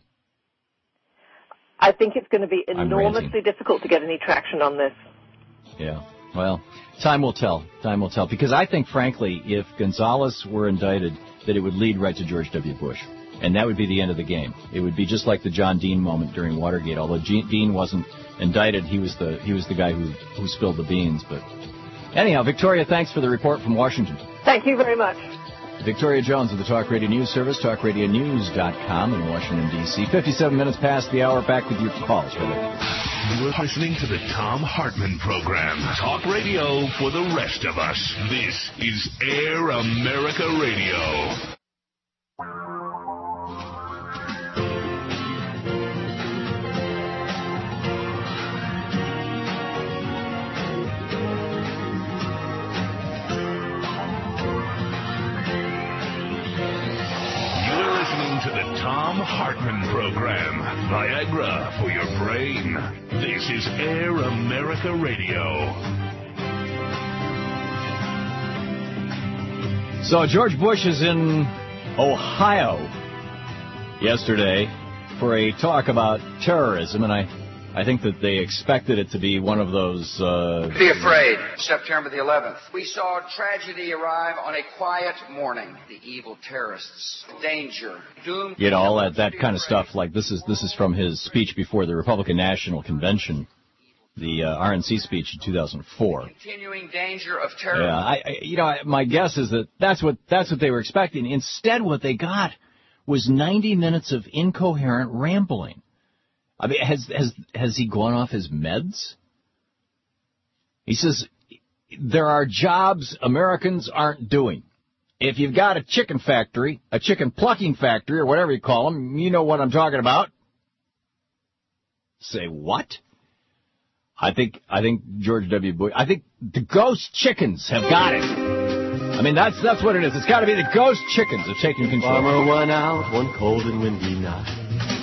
I think it's going to be enormously difficult to get any traction on this. Yeah. Well, time will tell. Time will tell. Because I think, frankly, if Gonzales were indicted, that it would lead right to George W. Bush. And that would be the end of the game. It would be just like the John Dean moment during Watergate. Although G- Dean wasn't indicted, he was the he was the guy who, who spilled the beans. But anyhow, Victoria, thanks for the report from Washington. Thank you very much. Victoria Jones of the Talk Radio News Service, talk radio news dot com in Washington, D C fifty-seven minutes past the hour. Back with your calls. You're listening to the Thom Hartmann Program. Talk radio for the rest of us. This is Air America Radio. To the Thom Hartmann Program. Viagra for your brain. This is Air America Radio. So George Bush is in Ohio yesterday for a talk about terrorism, and I, I think that they expected it to be one of those... Uh, Be afraid. September the eleventh. We saw tragedy arrive on a quiet morning. The evil terrorists. Danger. Doom. You know, all that, that kind of stuff. Like this is this is from his speech before the Republican National Convention, the uh, R N C speech in two thousand four. Continuing danger of terror. Yeah, I, I, you know, my guess is that that's what that's what they were expecting. Instead, what they got was ninety minutes of incoherent rambling. I mean, has has has he gone off his meds? He says there are jobs Americans aren't doing. If you've got a chicken factory, a chicken plucking factory, or whatever you call them, you know what I'm talking about. Say what? I think I think George W. Bush. I think the ghost chickens have got it. I mean, that's that's what it is. It's got to be the ghost chickens have taken control. Farmer went out one cold and windy night.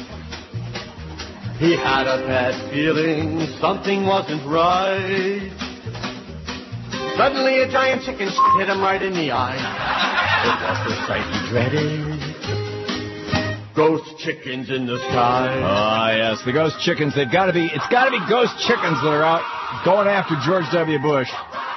He had a bad feeling something wasn't right. Suddenly a giant chicken hit him right in the eye. It was the sight he dreaded. Ghost chickens in the sky. Ah, yes, the ghost chickens. They've got to be. It's got to be ghost chickens that are out going after George W. Bush.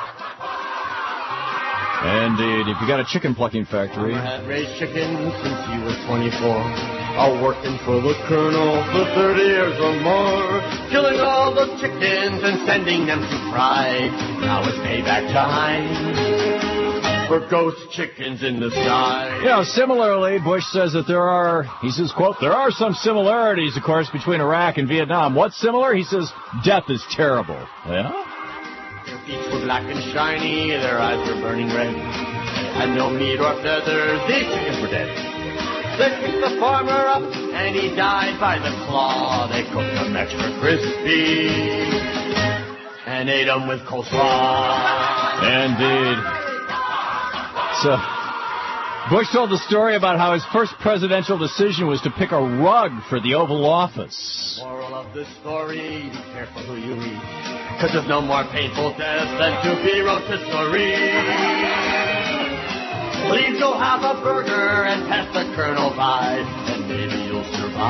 Indeed, if you got a chicken plucking factory. He had raised chickens since he was twenty-four. All working for the colonel for thirty years or more. Killing all the chickens and sending them to fry. Now it's payback time for ghost chickens in the sky. You know, similarly, Bush says that there are, he says, quote, there are some similarities, of course, between Iraq and Vietnam. What's similar? He says, death is terrible. Yeah? Their feet were black and shiny, their eyes were burning red. Had no meat or feathers, these chickens were dead. They picked the farmer up, and he died by the claw. They cooked them extra crispy, and ate them with coleslaw. Indeed. So, Bush told the story about how his first presidential decision was to pick a rug for the Oval Office. Moral of the story, be careful who you read, because there's no more painful death than to be rotisserie. Please go have a burger and pass the colonel by, and maybe you'll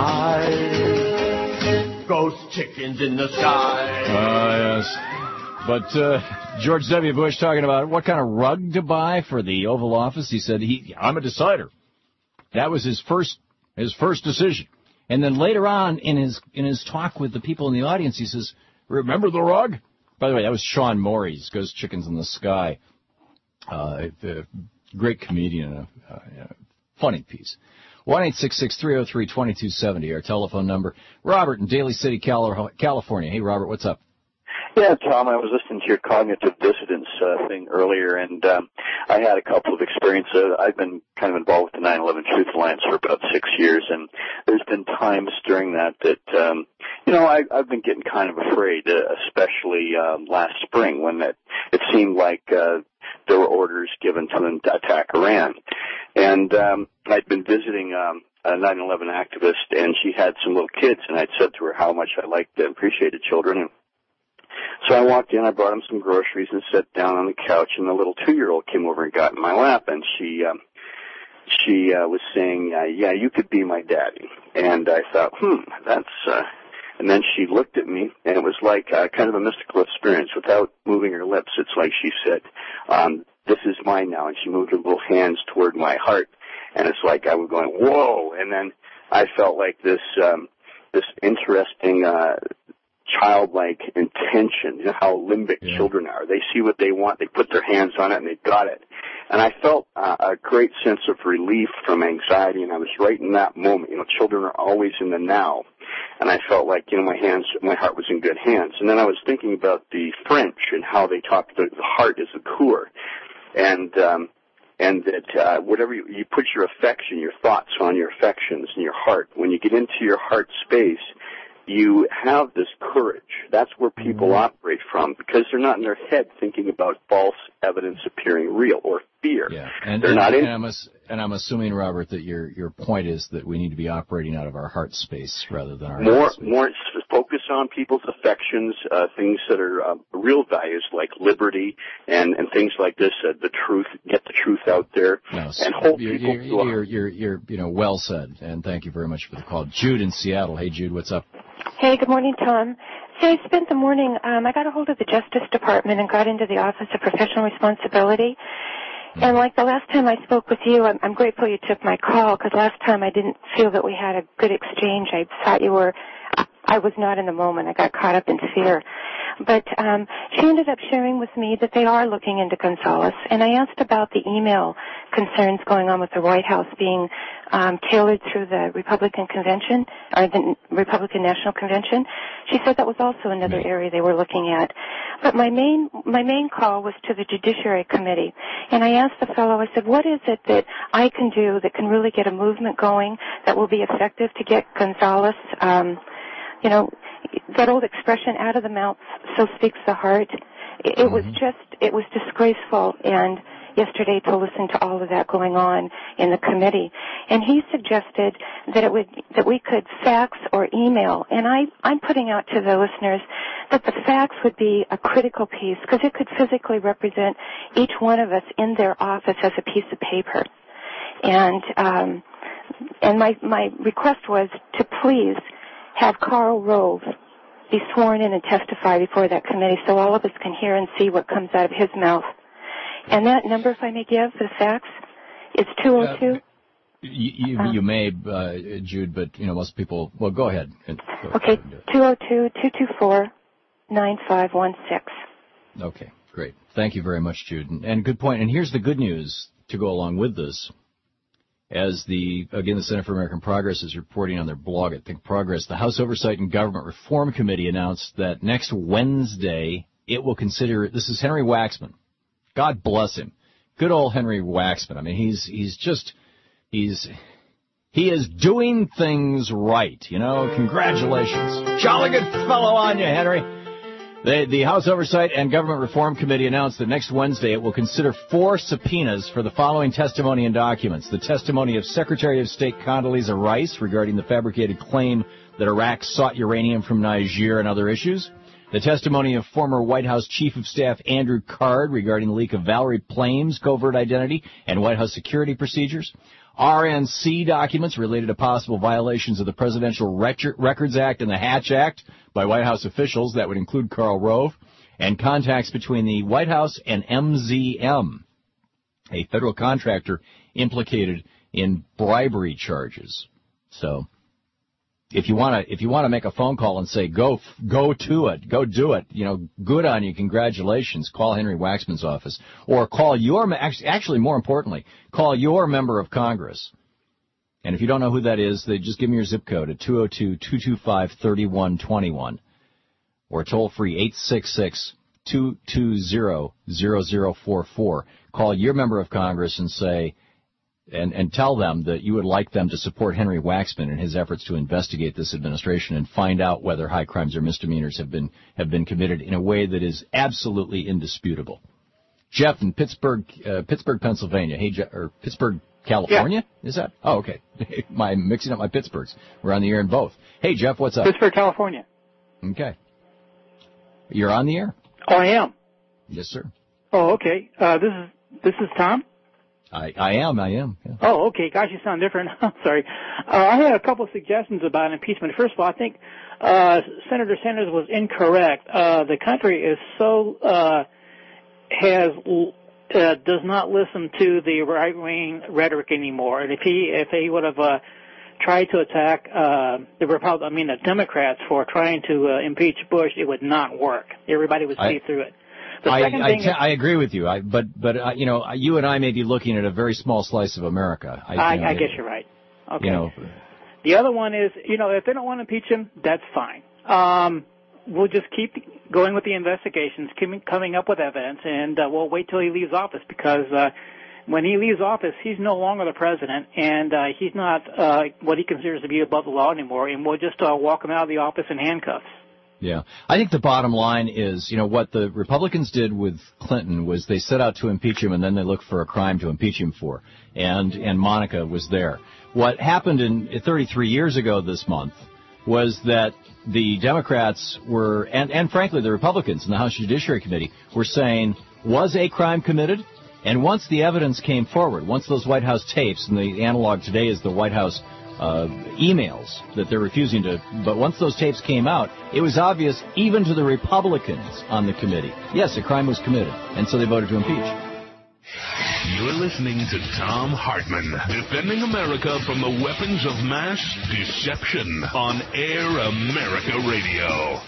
survive. Ghost chickens in the sky. Ah, uh, yes. But uh, George W. Bush talking about what kind of rug to buy for the Oval Office. He said, "He, I'm a decider." That was his first his first decision. And then later on in his in his talk with the people in the audience, he says, "Remember the rug?" By the way, that was Sean Morey's Ghost Chickens in the Sky. Uh, uh, Great comedian, a, a, a funny piece. one eight six six, three oh three, two two seven oh, our telephone number. Robert in Daly City, California. Hey, Robert, what's up? Yeah, Tom, I was listening to your cognitive dissonance uh, thing earlier, and um, I had a couple of experiences. I've been kind of involved with the nine eleven Truth Alliance for about six years, and there's been times during that that, um, you know, I, I've been getting kind of afraid, uh, especially um, last spring when it, it seemed like uh, there were orders given to them to attack Iran. And um, I'd been visiting um, a nine eleven activist, and she had some little kids, and I'd said to her how much I liked and appreciated children. And so I walked in, I brought him some groceries and sat down on the couch, and the little two-year-old came over and got in my lap, and she um, she uh, was saying, uh, yeah, you could be my daddy. And I thought, hmm, that's uh, And then she looked at me, and it was like uh, kind of a mystical experience. Without moving her lips, it's like she said, um, this is mine now. And she moved her little hands toward my heart. And it's like I was going, whoa. And then I felt like this um, this interesting uh, childlike intention. You know how limbic yeah. children are. They see what they want, they put their hands on it, and they got it. And I felt uh, a great sense of relief from anxiety, and I was right in that moment. You know, children are always in the now. And I felt like, you know, my hands, my heart was in good hands. And then I was thinking about the French and how they talk, the, the heart is a coeur. And, um, and that, uh, whatever you, you put your affection, your thoughts on your affections and your heart, when you get into your heart space, you have this courage. That's where people mm-hmm. operate from, because they're not in their head thinking about false evidence appearing real or fear. Yeah, and, they're and, not and, in. I'm ass- and I'm assuming, Robert, that your your point is that we need to be operating out of our heart space rather than our more heart space. more focus on people's affections, uh, things that are uh, real values like liberty and and things like this. Uh, the truth, get the truth out there, no, and hold you're, people. You're, to you're, you're, you're, you know, well said, and thank you very much for the call, Jude in Seattle. Hey, Jude, what's up? Hey, good morning, Tom. So I spent the morning, um, I got a hold of the Justice Department and got into the Office of Professional Responsibility. And like the last time I spoke with you, I'm, I'm grateful you took my call, because last time I didn't feel that we had a good exchange. I thought you were, I was not in the moment. I got caught up in fear. But um, she ended up sharing with me that they are looking into Gonzales. And I asked about the email concerns going on with the White House being um, tailored through the Republican Convention, or the Republican National Convention. She said that was also another area they were looking at. But my main my main call was to the Judiciary Committee. And I asked the fellow, I said, what is it that I can do that can really get a movement going that will be effective to get Gonzales, um, you know, that old expression, out of the mouth, so speaks the heart. It, it was just, it was disgraceful, and yesterday to listen to all of that going on in the committee. And he suggested that it would, that we could fax or email. And I, I'm putting out to the listeners that the fax would be a critical piece, because it could physically represent each one of us in their office as a piece of paper. And, um, and my, my request was to please have Karl Rove be sworn in and testify before that committee so all of us can hear and see what comes out of his mouth. And that number, if I may give, the fax, is two oh two. Uh, you, you, you may, uh, Jude, but, you know, most people, well, go ahead. Go okay, two oh two, two two four, nine five one six. Okay, great. Thank you very much, Jude. And, and good point. And here's the good news to go along with this. As the, again, the Center for American Progress is reporting on their blog at Think Progress, the House Oversight and Government Reform Committee announced that next Wednesday it will consider, this is Henry Waxman. God bless him. Good old Henry Waxman. I mean, he's, he's just, he's, he is doing things right, you know. Congratulations. Jolly good fellow on you, Henry. The, the House Oversight and Government Reform Committee announced that next Wednesday it will consider four subpoenas for the following testimony and documents. The testimony of Secretary of State Condoleezza Rice regarding the fabricated claim that Iraq sought uranium from Niger and other issues. The testimony of former White House Chief of Staff Andrew Card regarding the leak of Valerie Plame's covert identity and White House security procedures. R N C documents related to possible violations of the Presidential Records Act and the Hatch Act by White House officials. That would include Karl Rove. And contacts between the White House and M Z M, a federal contractor implicated in bribery charges. So if you want to if you want to make a phone call and say, go go to it, go do it, you know, good on you, congratulations, call Henry Waxman's office. Or call your, actually more importantly, call your member of Congress. And if you don't know who that is, they just give me your zip code at two oh two, two two five, three one two one. Or toll free eight six six, two two zero, zero zero four four. Call your member of Congress and say, And, and tell them that you would like them to support Henry Waxman in his efforts to investigate this administration and find out whether high crimes or misdemeanors have been have been committed in a way that is absolutely indisputable. Jeff in Pittsburgh, uh, Pittsburgh, Pennsylvania. Hey, Jeff, or Pittsburgh, California? Yeah. Is that? Oh, okay. I'm mixing up my Pittsburghs. We're on the air in both. Hey, Jeff, what's up? Pittsburgh, California. Okay. You're on the air? Oh, I am. Yes, sir. Oh, okay. Uh, this is this is Tom. I, I am, I am. Yeah. Oh, okay. Gosh, you sound different. I'm sorry. Uh, I had a couple of suggestions about impeachment. First of all, I think uh, Senator Sanders was incorrect. Uh, the country is so uh, has uh, does not listen to the right-wing rhetoric anymore. And if he if he would have uh, tried to attack uh, the Repub- I mean the Democrats for trying to uh, impeach Bush, it would not work. Everybody would see I, through it. The I, second I, thing t- is, I agree with you, I, but but uh, you know, you and I may be looking at a very small slice of America. I, I, you know, I guess you're right. Okay. You know, the other one is, you know, if they don't want to impeach him, that's fine. Um, we'll just keep going with the investigations, keep coming up with evidence, and uh, we'll wait till he leaves office because uh, when he leaves office, he's no longer the president, and uh, he's not uh, what he considers to be above the law anymore, and we'll just uh, walk him out of the office in handcuffs. yeah. I think the bottom line is, you know, what the Republicans did with Clinton was they set out to impeach him, and then they looked for a crime to impeach him for, and and Monica was there. What happened in thirty-three years ago this month was that the Democrats were, and, and frankly the Republicans in the House Judiciary Committee were saying, was a crime committed? And once the evidence came forward, once those White House tapes, and the analog today is the White House uh, emails that they're refusing to, but once those tapes came out, it was obvious even to the Republicans on the committee, yes, a crime was committed, and so they voted to impeach. You're listening to Thom Hartmann, defending America from the weapons of mass deception on Air America Radio.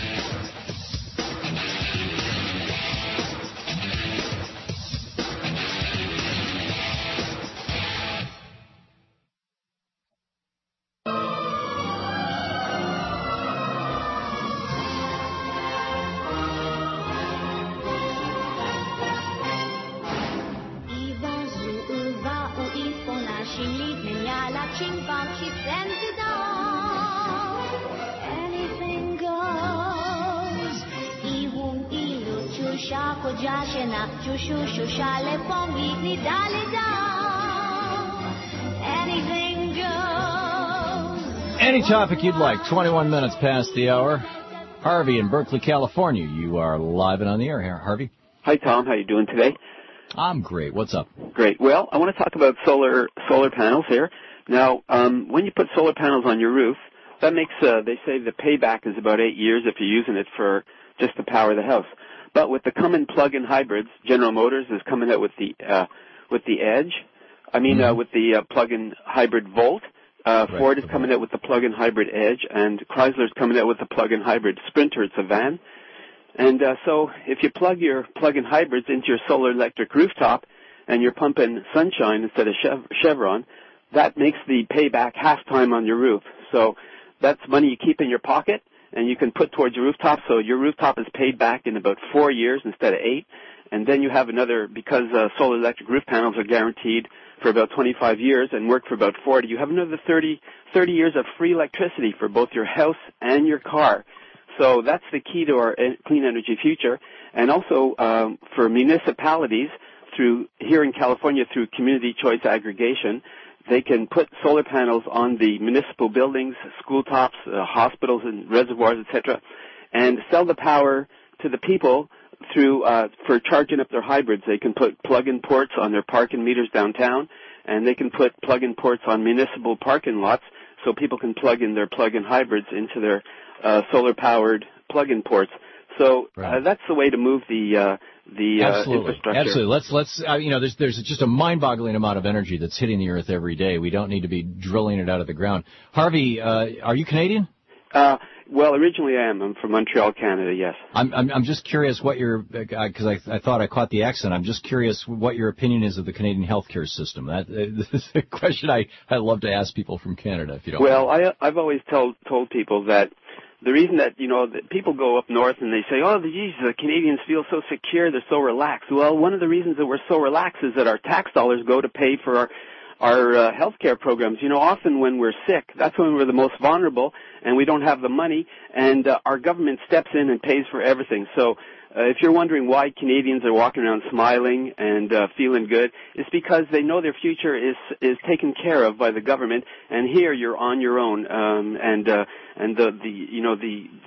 Any topic you'd like, twenty-one minutes past the hour. Harvey in Berkeley, California. You are live and on the air here. Harvey? Hi, Tom. How you doing today? I'm great. What's up? Great. Well, I want to talk about solar solar panels here. Now, um, when you put solar panels on your roof, that makes, uh, they say the payback is about eight years if you're using it for just to power the house. But with the Cummins plug-in hybrids, General Motors is coming out with the uh, with the Edge. I mean, mm-hmm. uh, with the uh, plug-in hybrid Volt. Uh, right. Ford is coming out with the plug-in hybrid Edge, and Chrysler's coming out with the plug-in hybrid Sprinter. It's a van. And uh, so if you plug your plug-in hybrids into your solar electric rooftop and you're pumping sunshine instead of chev- Chevron, that makes the payback half time on your roof. So that's money you keep in your pocket and you can put towards your rooftop. So your rooftop is paid back in about four years instead of eight. And then you have another, because uh, solar electric roof panels are guaranteed for about twenty-five years and work for about forty, you have another thirty, thirty years of free electricity for both your house and your car. So that's the key to our clean energy future. And also um, for municipalities, through here in California, through community choice aggregation, they can put solar panels on the municipal buildings, school tops, uh, hospitals and reservoirs, et cetera, and sell the power to the people through uh, for charging up their hybrids. They can put plug-in ports on their parking meters downtown, and they can put plug-in ports on municipal parking lots so people can plug in their plug-in hybrids into their uh, solar-powered plug-in ports. So right. uh, that's the way to move the uh, the uh, Absolutely. infrastructure. Absolutely. Let's let's uh, you know there's there's just a mind-boggling amount of energy that's hitting the earth every day. We don't need to be drilling it out of the ground. Harvey, uh, are you Canadian? Uh, well, originally I am. I'm from Montreal, Canada. Yes. I'm I'm, I'm just curious what your because uh, I I thought I caught the accent. I'm just curious what your opinion is of the Canadian healthcare system. That uh, this is a question I I love to ask people from Canada. If you don't. Well, mind. I I've always told told people that. The reason that, you know, that people go up north and they say, oh, geez, the Canadians feel so secure, they're so relaxed. Well, one of the reasons that we're so relaxed is that our tax dollars go to pay for our, our uh, health care programs. You know, often when we're sick, that's when we're the most vulnerable and we don't have the money, and uh, our government steps in and pays for everything. So uh, if you're wondering why Canadians are walking around smiling and uh, feeling good, it's because they know their future is is taken care of by the government, and here you're on your own. Um, and uh, and the, the you know the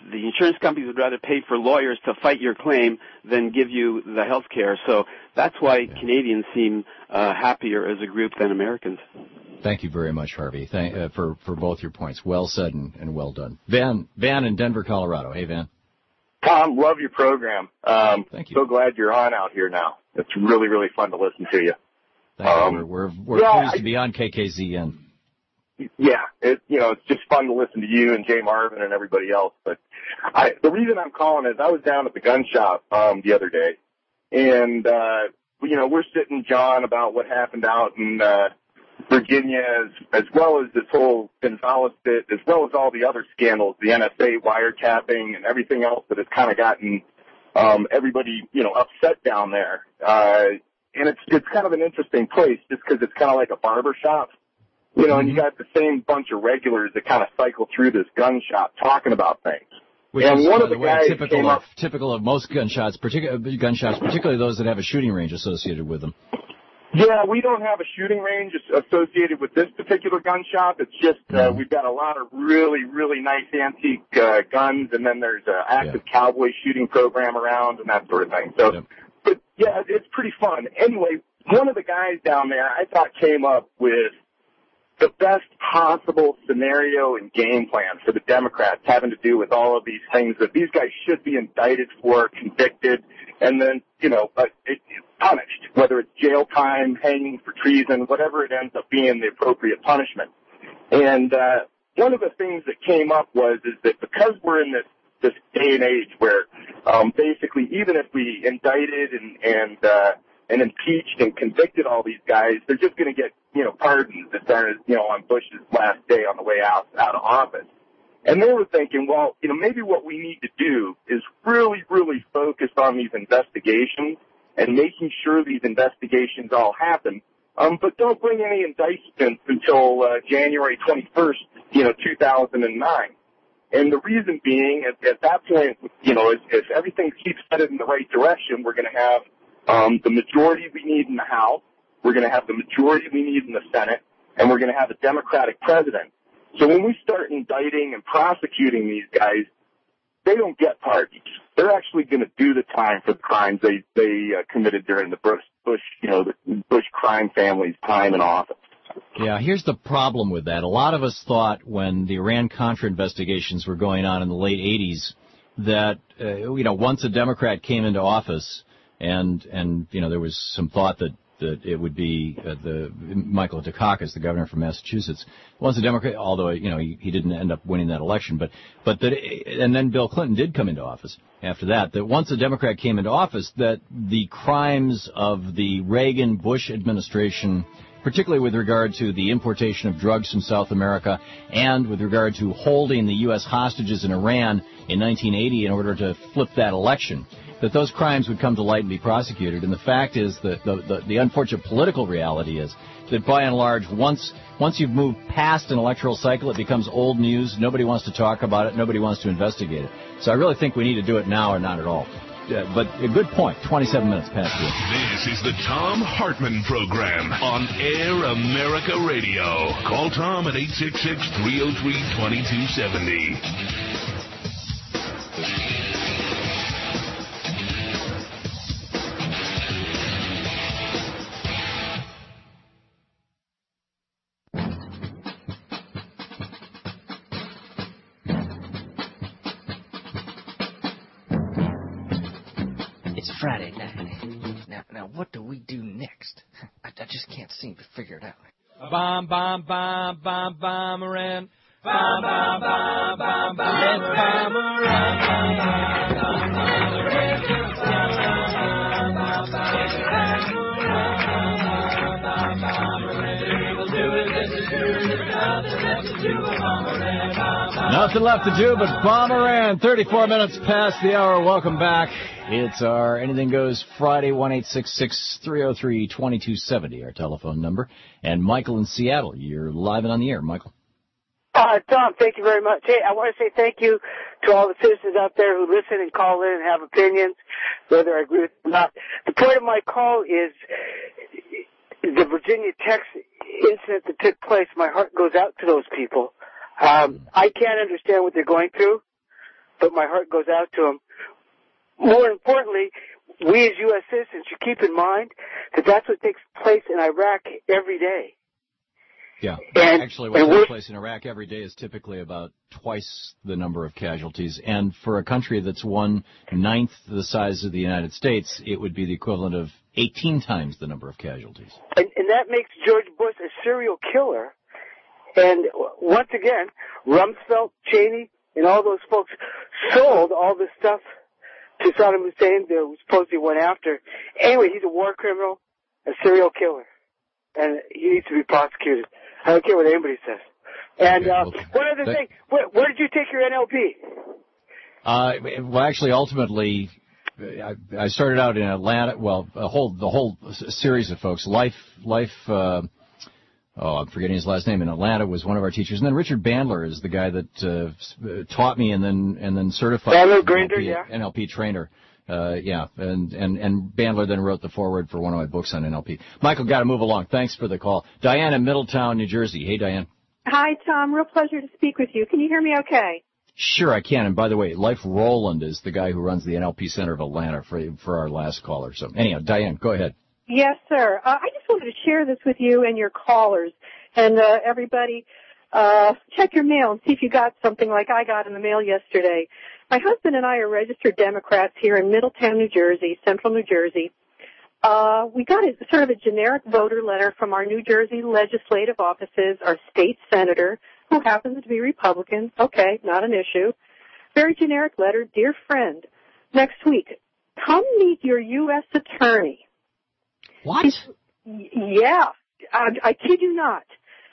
the insurance companies would rather pay for lawyers to fight your claim than give you the health care. So that's why yeah. Canadians seem uh, happier as a group than Americans. Thank you very much, Harvey, Thank, uh, for, for both your points. Well said and, and well done. Van, Van in Denver, Colorado. Hey, Van. Tom, love your program. Um, Thank you. So glad you're on out here now. It's really, really fun to listen to you. Thank um, you. We're, we're, we're yeah, pleased I, to be on K K Z N. Yeah, it, you know, it's just fun to listen to you and Jay Marvin and everybody else. But I, the reason I'm calling is I was down at the gun shop um, the other day, and uh, you know, we're sitting, John, about what happened out in uh, Virginia, as, as well as this whole Gonzalez bit, as well as all the other scandals, the N S A wiretapping and everything else that has kind of gotten um, everybody, you know, upset down there. Uh, and it's it's kind of an interesting place just because it's kind of like a barber shop. You know, and you got the same bunch of regulars that kind of cycle through this gun shop talking about things. Which and is, one by of the, the way, guys typical came of, up, typical of most gunshots, particularly gun shops, particularly those that have a shooting range associated with them. Yeah, we don't have a shooting range associated with this particular gun shop. It's just uh, mm-hmm. we've got a lot of really, really nice antique uh, guns, and then there's an active yeah. cowboy shooting program around and that sort of thing. So, yep. but yeah, it's pretty fun. Anyway, one of the guys down there I thought came up with the best possible scenario and game plan for the Democrats having to do with all of these things that these guys should be indicted for, convicted, and then, you know, uh, it, punished, whether it's jail time, hanging for treason, whatever it ends up being the appropriate punishment. And uh, one of the things that came up was is that because we're in this, this day and age where um, basically even if we indicted and, and uh, and impeached and convicted all these guys, they're just going to get, you know, pardons as far as, you know, on Bush's last day on the way out, out of office. And they were thinking, well, you know, maybe what we need to do is really, really focus on these investigations and making sure these investigations all happen. Um, but don't bring any indictments until uh, January twenty-first, you know, two thousand nine. And the reason being, at, at that point, you know, if, if everything keeps headed in the right direction, we're going to have Um, the majority we need in the House, we're going to have the majority we need in the Senate, and we're going to have a Democratic president. So when we start indicting and prosecuting these guys, they don't get pardons. They're actually going to do the time for the crimes they they uh, committed during the Bush, Bush, you know, the Bush crime family's time in office. Yeah, here's the problem with that. A lot of us thought when the Iran-Contra investigations were going on in the late eighties that, uh, you know, once a Democrat came into office, And, and you know, there was some thought that, that it would be uh, the Michael Dukakis, the governor from Massachusetts, once a Democrat, although, you know, he, he didn't end up winning that election, but, but that, and then Bill Clinton did come into office after that, that once a Democrat came into office, that the crimes of the Reagan-Bush administration, particularly with regard to the importation of drugs from South America and with regard to holding the U S hostages in Iran in nineteen eighty in order to flip that election, that those crimes would come to light and be prosecuted. And the fact is that the, the, the unfortunate political reality is that by and large, once once you've moved past an electoral cycle, it becomes old news. Nobody wants to talk about it. Nobody wants to investigate it. So I really think we need to do it now or not at all. Uh, but a good point, twenty-seven minutes past two. This is the Tom Hartman Program on Air America Radio. Call Tom at eight six six, three oh three, two two seven oh. Friday night. Now, now, what do we do next? I, I just can't seem to figure it out. Bomb, bomb, bomb, bomb, bomb around. Bomb, bomb, bomb, bomb, bomb. Let's bomb around. Bomb, bomb, bomb around. Bomb, bomb, bomb, bomb around. We'll do it. This is true. Nothing left to do but bomb around. Nothing left to do but bomb around. thirty-four minutes past the hour. Welcome back. It's our Anything Goes Friday, one eight six six, three oh three, two two seven oh, our telephone number. And Michael in Seattle, you're live and on the air. Michael. Uh, Tom, thank you very much. Hey, I want to say thank you to all the citizens out there who listen and call in and have opinions, whether I agree with them or not. The point of my call is the Virginia Tech incident that took place. My heart goes out to those people. Um, I can't understand what they're going through. but my heart goes out to them. More importantly, we as U S citizens should keep in mind that that's what takes place in Iraq every day. Yeah. And, Actually, what and takes place in Iraq every day is typically about twice the number of casualties. And for a country that's one ninth the size of the United States, it would be the equivalent of eighteen times the number of casualties. And, and that makes George Bush a serial killer. And once again, Rumsfeld, Cheney, and all those folks sold all this stuff to Saddam Hussein that supposedly went after. Anyway, he's a war criminal, a serial killer, and he needs to be prosecuted. I don't care what anybody says. And uh, one other that, thing, where, where did you take your N L P? Uh, well, actually, ultimately, I, I started out in Atlanta. Well, a whole the whole series of folks. Life, life. Uh, oh, I'm forgetting his last name. In Atlanta was one of our teachers, and then Richard Bandler is the guy that uh, taught me and then and then certified Bandler Grinder, N L P, yeah. N L P trainer. Uh, yeah, and, and, and Bandler then wrote the foreword for one of my books on N L P. Michael, got to move along. Thanks for the call. Diane in Middletown, New Jersey. Hey, Diane. Hi, Tom. Real pleasure to speak with you. Can you hear me okay? Sure, I can. And by the way, Life Roland is the guy who runs the N L P Center of Atlanta for for our last caller. So anyhow, Diane, go ahead. Yes, sir. Uh, I just wanted to share this with you and your callers and uh, everybody. Uh, check your mail and see if you got something like I got in the mail yesterday. My husband and I are registered Democrats here in Middletown, New Jersey, central New Jersey. Uh, we got a sort of a generic voter letter from our New Jersey legislative offices, our state senator, who happens to be Republican. Okay, not an issue. Very generic letter. Dear friend, next week, come meet your U S attorney. What? Yeah, I, I kid you not.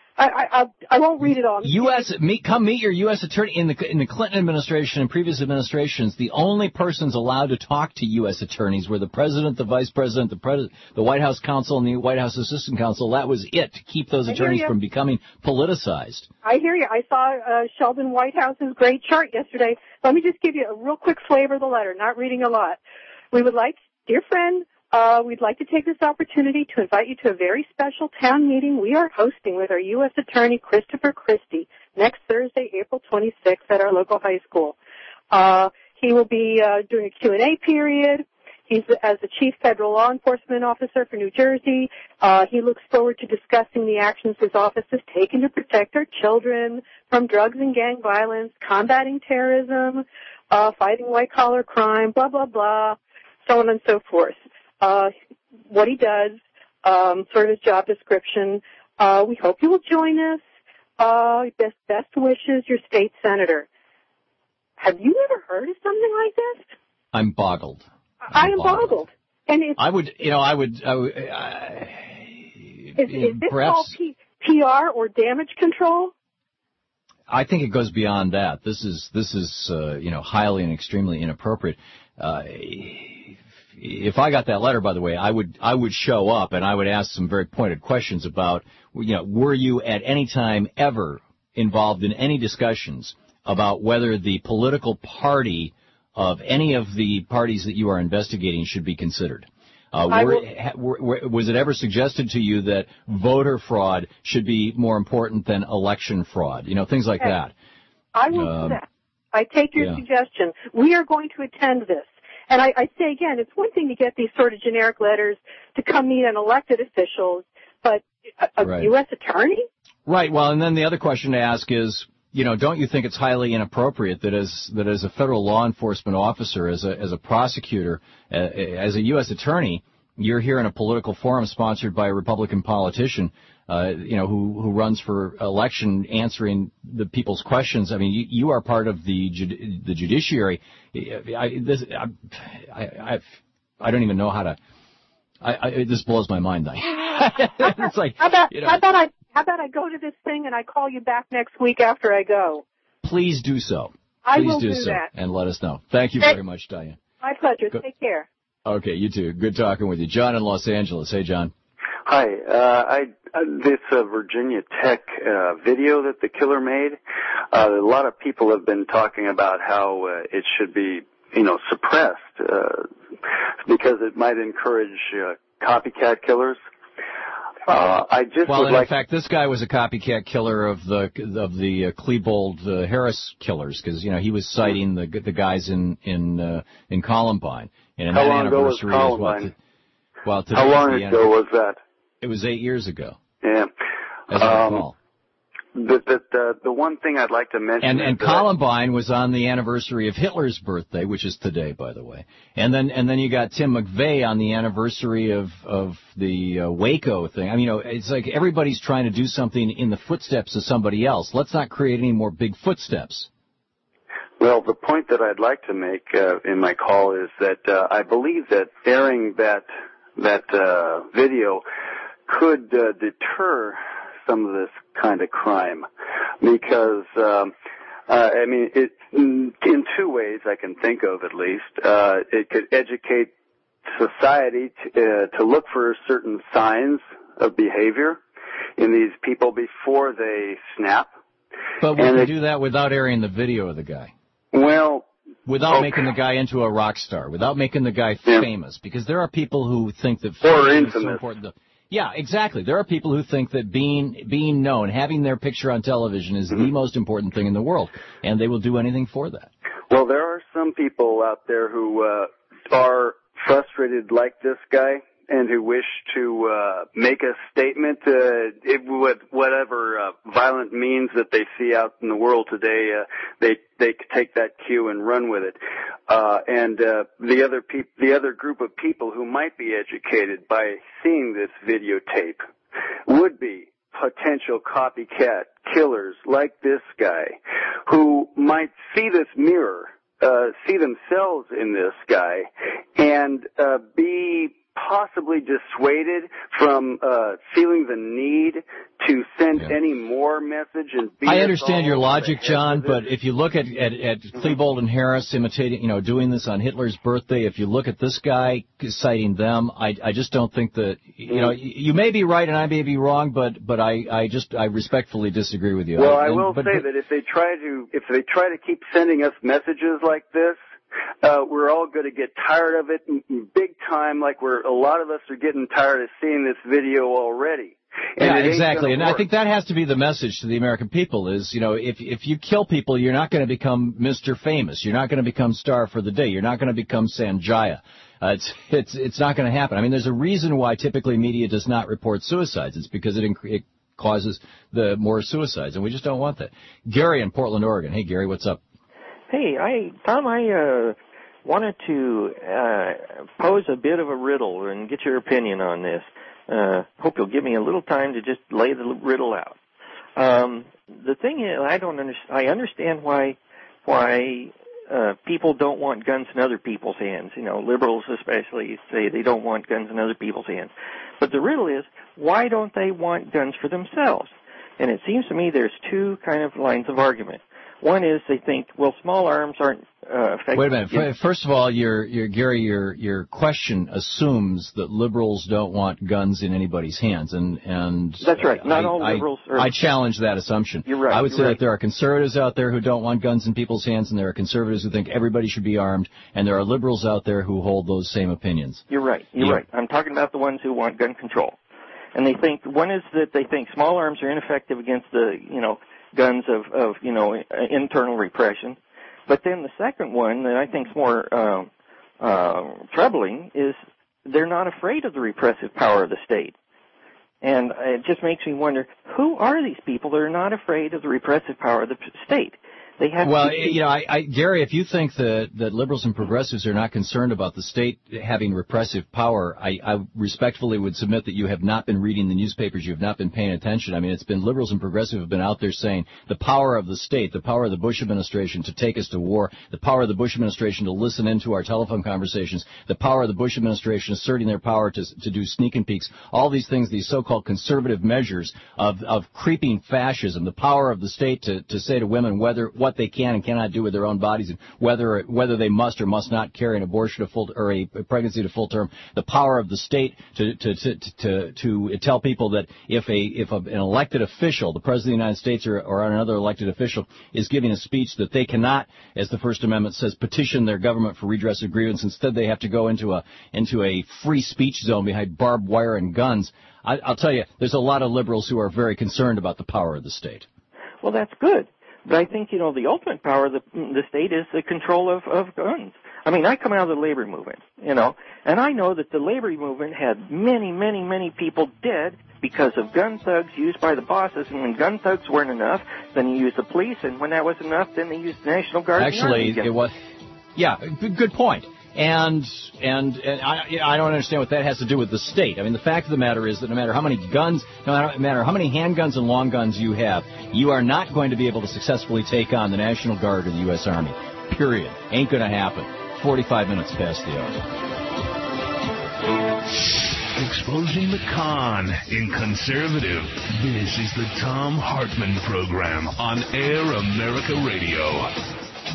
I, I, I won't read it all. U S meet, come meet your U S attorney in the in the Clinton administration and previous administrations. The only persons allowed to talk to U S attorneys were the president, the vice president, the pres, the White House counsel, and the White House assistant counsel. That was it to keep those attorneys from becoming politicized. I hear you. I saw uh, Sheldon Whitehouse's great chart yesterday. Let me just give you a real quick flavor of the letter. Not reading a lot. We would like, dear friend. Uh, we'd like to take this opportunity to invite you to a very special town meeting we are hosting with our U S Attorney Christopher Christie next Thursday, April twenty-sixth at our local high school. Uh, he will be uh, doing a Q and A period. He's as the Chief Federal Law Enforcement Officer for New Jersey. Uh, he looks forward to discussing the actions his office has taken to protect our children from drugs and gang violence, combating terrorism, uh, fighting white-collar crime, blah, blah, blah, so on and so forth. Uh, what he does, um, sort of his job description. Uh, we hope you will join us. Uh, best, best wishes, your state senator. Have you ever heard of something like this? I'm boggled. I'm I am boggled. boggled. And it's, I would, you know, I would, I would I, is, is this perhaps, called P, PR or damage control? I think it goes beyond that. This is, this is, uh, you know, highly and extremely inappropriate. Uh, If I got that letter, by the way, I would I would show up and I would ask some very pointed questions about, you know, were you at any time ever involved in any discussions about whether the political party of any of the parties that you are investigating should be considered? Uh, were, ha, were, was it ever suggested to you that voter fraud should be more important than election fraud? You know, things like okay. that. I will um, do that. I take your yeah. suggestion. We are going to attend this. And I, I say again, it's one thing to get these sort of generic letters to come meet an elected officials, but a, a right. U S attorney? Right. Well, and then the other question to ask is, you know, don't you think it's highly inappropriate that as that as a federal law enforcement officer, as a as a prosecutor, uh, as a U S attorney, you're here in a political forum sponsored by a Republican politician, uh, you know, who who runs for election, answering the people's questions. I mean, you, you are part of the judi- the judiciary. I, this, I, I, I don't even know how to. I, I this blows my mind. It's like, how about you know, how about I how about I go to this thing and I call you back next week after I go? Please do so. I Please will do, do so that. And let us know. Thank you very much, Diane. My pleasure. Go- Take care. Okay, you too. Good talking with you, John in Los Angeles. Hey, John. Hi. Uh, I uh, this uh, Virginia Tech uh, video that the killer made. Uh, a lot of people have been talking about how uh, it should be, you know, suppressed uh, because it might encourage uh, copycat killers. Uh, I just well, would and like. in fact, this guy was a copycat killer of the of the uh, Klebold uh, Harris killers, because you know he was citing the the guys in in uh, in Columbine. And in How that long ago was anniversary Columbine? is what? The, well, today How long is the ago was that? It was eight years ago. Yeah. As I um, recall. The, the the the one thing I'd like to mention And is and that Columbine was on the anniversary of Hitler's birthday, which is today, by the way. And then and then you got Tim McVeigh on the anniversary of of the uh, Waco thing. I mean, you know, it's like everybody's trying to do something in the footsteps of somebody else. Let's not create any more big footsteps. Well, the point that I'd like to make uh, in my call is that uh, I believe that airing that that uh, video could uh, deter some of this kind of crime, because um, uh, I mean, it, in, in two ways I can think of at least. Uh, it could educate society to, uh, to look for certain signs of behavior in these people before they snap. But we and can it, do that without airing the video of the guy. Well, without okay. making the guy into a rock star, without making the guy yeah. famous, because there are people who think that or fame infamous. is so important. To, yeah, exactly. There are people who think that being being known, having their picture on television, is mm-hmm. the most important thing in the world, and they will do anything for that. Well, there are some people out there who uh, are frustrated like this guy, and who wish to uh, make a statement uh, it, with whatever uh, violent means that they see out in the world today. Uh, they they take that cue and run with it. Uh, and uh, the other peop- the other group of people who might be educated by seeing this videotape would be potential copycat killers like this guy, who might see this mirror, uh, see themselves in this guy, and uh, be possibly dissuaded from uh, feeling the need to send yeah. any more message and beat I understand your logic, the John, but if you look at at, at mm-hmm. Klebold and Harris imitating, you know, doing this on Hitler's birthday, if you look at this guy citing them, I I just don't think that, you mm-hmm. know, you may be right and I may be wrong, but but I I just I respectfully disagree with you. Well, I, I and, will but, say but, that if they try to if they try to keep sending us messages like this, Uh, we're all going to get tired of it big time, like we're, a lot of us are getting tired of seeing this video already. And yeah, exactly. And work. I think that has to be the message to the American people is, you know, if if you kill people, you're not going to become Mister Famous. You're not going to become Star for the Day. You're not going to become Sanjaya. Uh, it's it's it's not going to happen. I mean, there's a reason why typically media does not report suicides. It's because it, inc- it causes the more suicides, and we just don't want that. Gary in Portland, Oregon. Hey, Gary, what's up? Hey, I Tom, I uh, wanted to uh, pose a bit of a riddle and get your opinion on this. Uh, hope you'll give me a little time to just lay the riddle out. Um, the thing is, I don't understand. I understand why why uh, people don't want guns in other people's hands. You know, liberals especially say they don't want guns in other people's hands. But the riddle is, why don't they want guns for themselves? And it seems to me there's two kind of lines of argument. One is they think, well, small arms aren't uh, effective. Wait a minute. First of all, your, your Gary, your your question assumes that liberals don't want guns in anybody's hands, and and that's right. Not I, all liberals. I, are... I challenge that assumption. You're right. I would you're say right. that there are conservatives out there who don't want guns in people's hands, and there are conservatives who think everybody should be armed, and there are liberals out there who hold those same opinions. You're right. You're yeah. right. I'm talking about the ones who want gun control, and they think one is that they think small arms are ineffective against the you know. guns of, of, you know, internal repression. But then the second one that I think is more uh, uh, troubling is they're not afraid of the repressive power of the state. And it just makes me wonder, who are these people that are not afraid of the repressive power of the state? They have well, to... you know, I, I, Gary, if you think that, that liberals and progressives are not concerned about the state having repressive power, I, I respectfully would submit that you have not been reading the newspapers, you have not been paying attention. I mean, it's been liberals and progressives have been out there saying the power of the state, the power of the Bush administration to take us to war, the power of the Bush administration to listen into our telephone conversations, the power of the Bush administration asserting their power to, to do sneak and peeks, all these things, these so-called conservative measures of, of creeping fascism, the power of the state to, to say to women whether what what they can and cannot do with their own bodies, and whether whether they must or must not carry an abortion to full or a pregnancy to full term. The power of the state to to to to, to tell people that if a if a, an elected official, the president of the United States or, or another elected official, is giving a speech, that they cannot, as the First Amendment says, petition their government for redress of grievance. Instead, they have to go into a into a free speech zone behind barbed wire and guns. I, I'll tell you, there's a lot of liberals who are very concerned about the power of the state. Well, that's good. But I think, you know, the ultimate power of the, the state is the control of, of guns. I mean, I come out of the labor movement, you know, and I know that the labor movement had many, many, many people dead because of gun thugs used by the bosses. And when gun thugs weren't enough, then you used the police. And when that wasn't enough, then they used the National Guard. Actually, it was, yeah, good point. And and, and I, I don't understand what that has to do with the state. I mean, the fact of the matter is that no matter how many guns, no matter how many handguns and long guns you have, you are not going to be able to successfully take on the National Guard or the U S Army. Period. Ain't going to happen. forty-five minutes past the hour. Exposing the con in conservative. This is the Thom Hartmann Program on Air America Radio.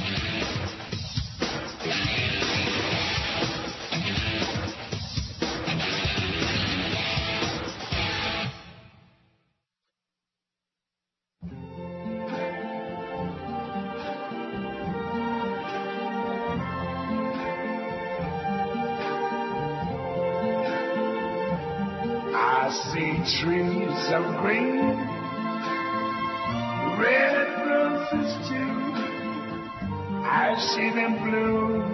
Trees of green, red roses too. I see them bloom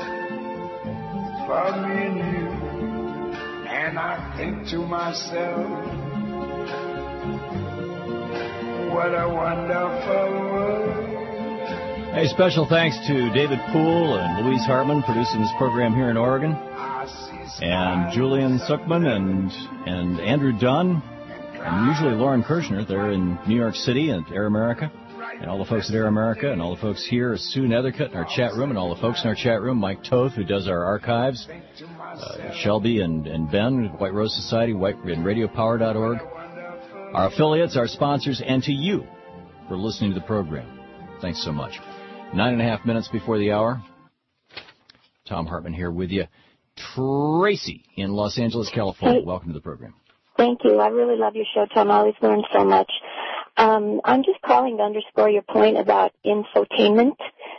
for me and you, and I think to myself, what a wonderful world. Hey, special thanks to David Poole and Louise Hartman producing this program here in Oregon, and Julian Suckman and and Andrew Dunn, and usually Lauren Kirshner. They're in New York City and Air America, and all the folks at Air America, and all the folks here, Sue Nethercutt in our chat room, and all the folks in our chat room, Mike Toth, who does our archives, uh, Shelby and, and Ben, White Rose Society, White and radio power dot org, our affiliates, our sponsors, and to you for listening to the program. Thanks so much. Nine and a half minutes before the hour. Thom Hartmann here with you. Tracy in Los Angeles, California. Hey. Welcome to the program. Thank you. I really love your show, Tom. I always learn so much. Um, I'm just calling to underscore your point about infotainment.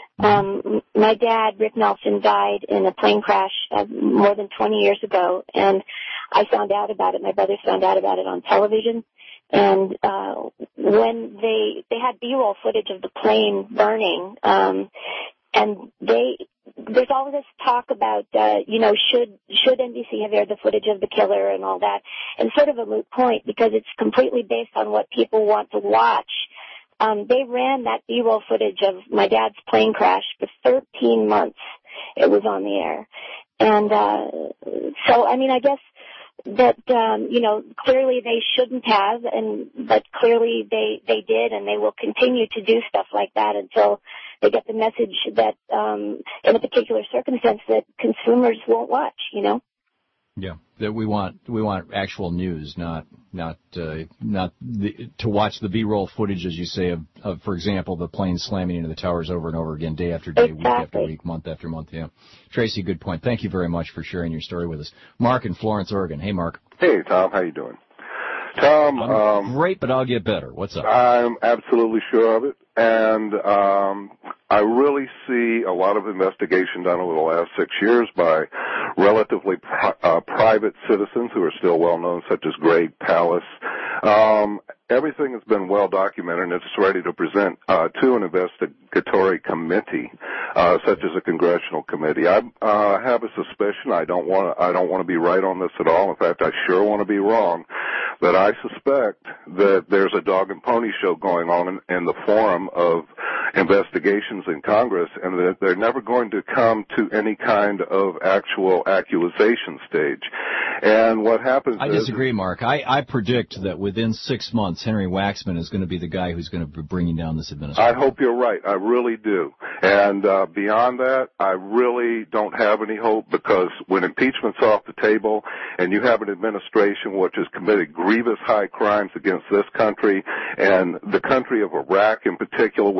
Um, my dad, Rick Nelson, died in a plane crash uh, more than twenty years ago, and I found out about it. My brothers found out about it on television. And uh, when they they had B-roll footage of the plane burning, um, and they there's all this talk about, uh, you know, should should N B C have aired the footage of the killer and all that, and sort of a moot point because it's completely based on what people want to watch. Um, they ran that B-roll footage of my dad's plane crash for thirteen months. It was on the air. And uh, so, I mean, I guess that, um, you know, clearly they shouldn't have, and but clearly they, they did, and they will continue to do stuff like that until they get the message that, um, in a particular circumstance, that consumers won't watch, you know? Yeah, that we want we want actual news, not not uh, not the, to watch the B-roll footage, as you say, of, of, for example, the plane slamming into the towers over and over again, day after day, exactly. week after week, month after month. Yeah, Tracy, good point. Thank you very much for sharing your story with us. Mark in Florence, Oregon. Hey, Mark. Hey, Tom. How you doing? Tom, I'm um, great, but I'll get better. What's up? I'm absolutely sure of it, and um, I really see a lot of investigation done over the last six years by relatively pri- uh, private citizens who are still well known, such as Greg Palast. Um, everything has been well documented, and it's ready to present uh, to an investigatory committee, uh, such as a congressional committee. I uh, have a suspicion. I don't want to. I don't want to be right on this at all. In fact, I sure want to be wrong. But I suspect that there's a dog and pony show going on in, in the form of investigations in Congress, and that they're never going to come to any kind of actual accusation stage. And what happens I is... I disagree, Mark. I, I predict that within six months, Henry Waxman is going to be the guy who's going to be bringing down this administration. I hope you're right. I really do. And uh, beyond that, I really don't have any hope, because when impeachment's off the table and you have an administration which has committed grievous high crimes against this country and the country of Iraq in particular, where almost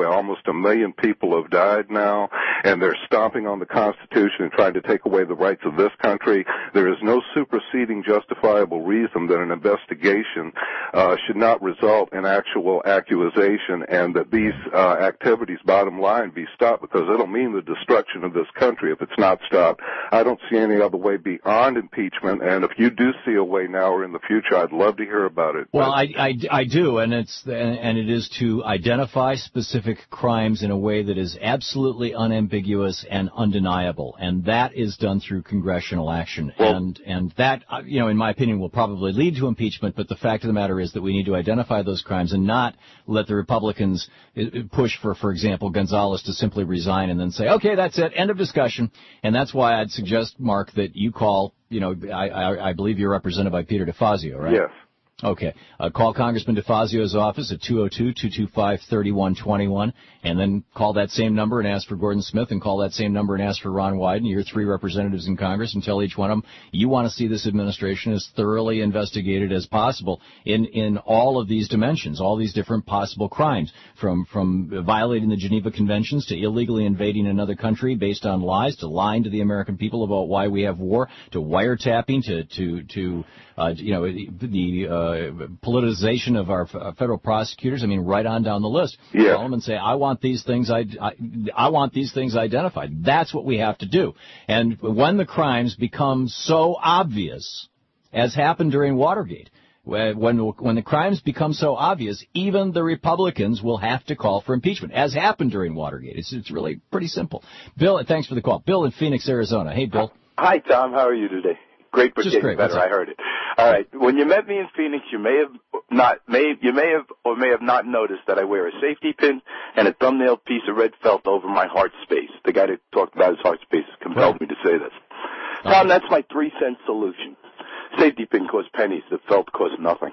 a million people have died now, and they're stomping on the Constitution and trying to take away the rights of this country. There is no superseding justifiable reason that an investigation uh, should not result in actual accusation, and that these uh, activities, bottom line, be stopped, because it'll mean the destruction of this country if it's not stopped. I don't see any other way beyond impeachment, and if you do see a way now or in the future, I'd love to hear about it. Well, I, I, I do, and it's and it is to identify specific crimes in a way that is absolutely unambiguous and undeniable, and that is done through congressional action. Well, and and that, you know, in my opinion, will probably lead to impeachment. But the fact of the matter is that we need to identify those crimes and not let the Republicans push for, for example, Gonzalez to simply resign and then say, okay, that's it, end of discussion. And that's why I'd suggest, Mark, that you call. You know, I, I, I believe you're represented by Peter DeFazio, right? Yes. Okay. Uh, call Congressman DeFazio's office at two oh two, two two five, three one two one, and then call that same number and ask for Gordon Smith, and call that same number and ask for Ron Wyden, your three representatives in Congress, and tell each one of them you want to see this administration as thoroughly investigated as possible in, in all of these dimensions, all these different possible crimes, from, from violating the Geneva Conventions to illegally invading another country based on lies, to lying to the American people about why we have war, to wiretapping, to, to, to, uh, you know, the, uh, Uh, politicization of our f- federal prosecutors. I mean, right on down the list. Yeah. Call them and say, I want these things. I, I, I want these things identified. That's what we have to do. And when the crimes become so obvious, as happened during Watergate, when when the crimes become so obvious, even the Republicans will have to call for impeachment, as happened during Watergate. It's it's really pretty simple. Bill, thanks for the call. Bill in Phoenix, Arizona. Hey, Bill. Hi, Tom. How are you today? Great for Just getting great. better. I heard it. All right. When you met me in Phoenix, you may have not, may you may have or may have not noticed that I wear a safety pin and a thumbnail piece of red felt over my heart space. The guy that talked about his heart space compelled me to say this. Tom, that's my three cent solution. Safety pin costs pennies. The felt costs nothing.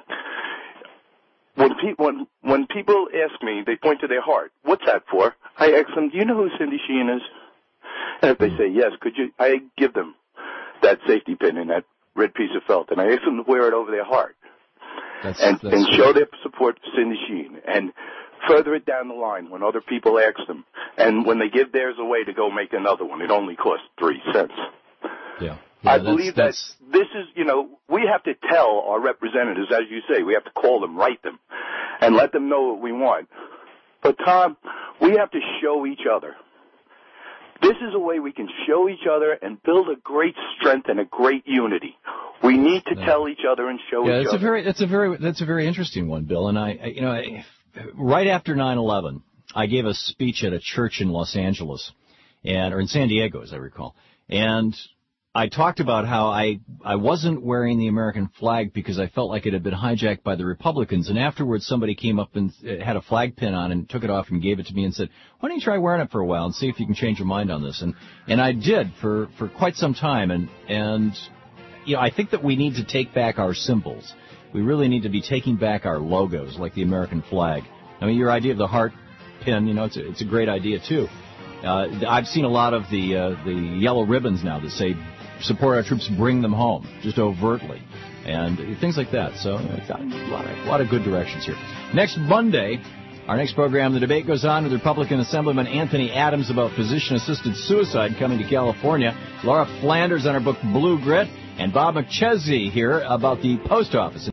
When, pe- when, when people ask me, they point to their heart. What's that for? I ask them, do you know who Cindy Sheehan is? And if they say yes, could you? I give them that safety pin and that red piece of felt, and I ask them to wear it over their heart, that's, and, that's and cool. show their support for Cindy Sheehan, and further it down the line when other people ask them, and when they give theirs away to go make another one, it only costs three cents. Yeah. I Yeah, that's, believe that's... that this is, you know, we have to tell our representatives, as you say, we have to call them, write them, and let them know what we want. But, Tom, we have to show each other. This is a way we can show each other and build a great strength and a great unity. We need to yeah. tell each other and show yeah, each that's other. A very, that's a very, that's a very interesting one, Bill. And I, I you know, I, right after nine eleven, I gave a speech at a church in Los Angeles, and or in San Diego, as I recall, and I talked about how I, I wasn't wearing the American flag because I felt like it had been hijacked by the Republicans. And afterwards, somebody came up and had a flag pin on and took it off and gave it to me and said, why don't you try wearing it for a while and see if you can change your mind on this? And, and I did for, for quite some time. And, and, you know, I think that we need to take back our symbols. We really need to be taking back our logos, like the American flag. I mean, your idea of the heart pin, you know, it's a, it's a great idea, too. Uh, I've seen a lot of the, uh, the yellow ribbons now that say, support our troops, bring them home, just overtly, and things like that. So a lot, of, a lot of good directions here. Next Monday, our next program, the debate goes on with Republican Assemblyman Anthony Adams about physician-assisted suicide coming to California. Laura Flanders on her book Blue Grit, and Bob McChesney here about the post office.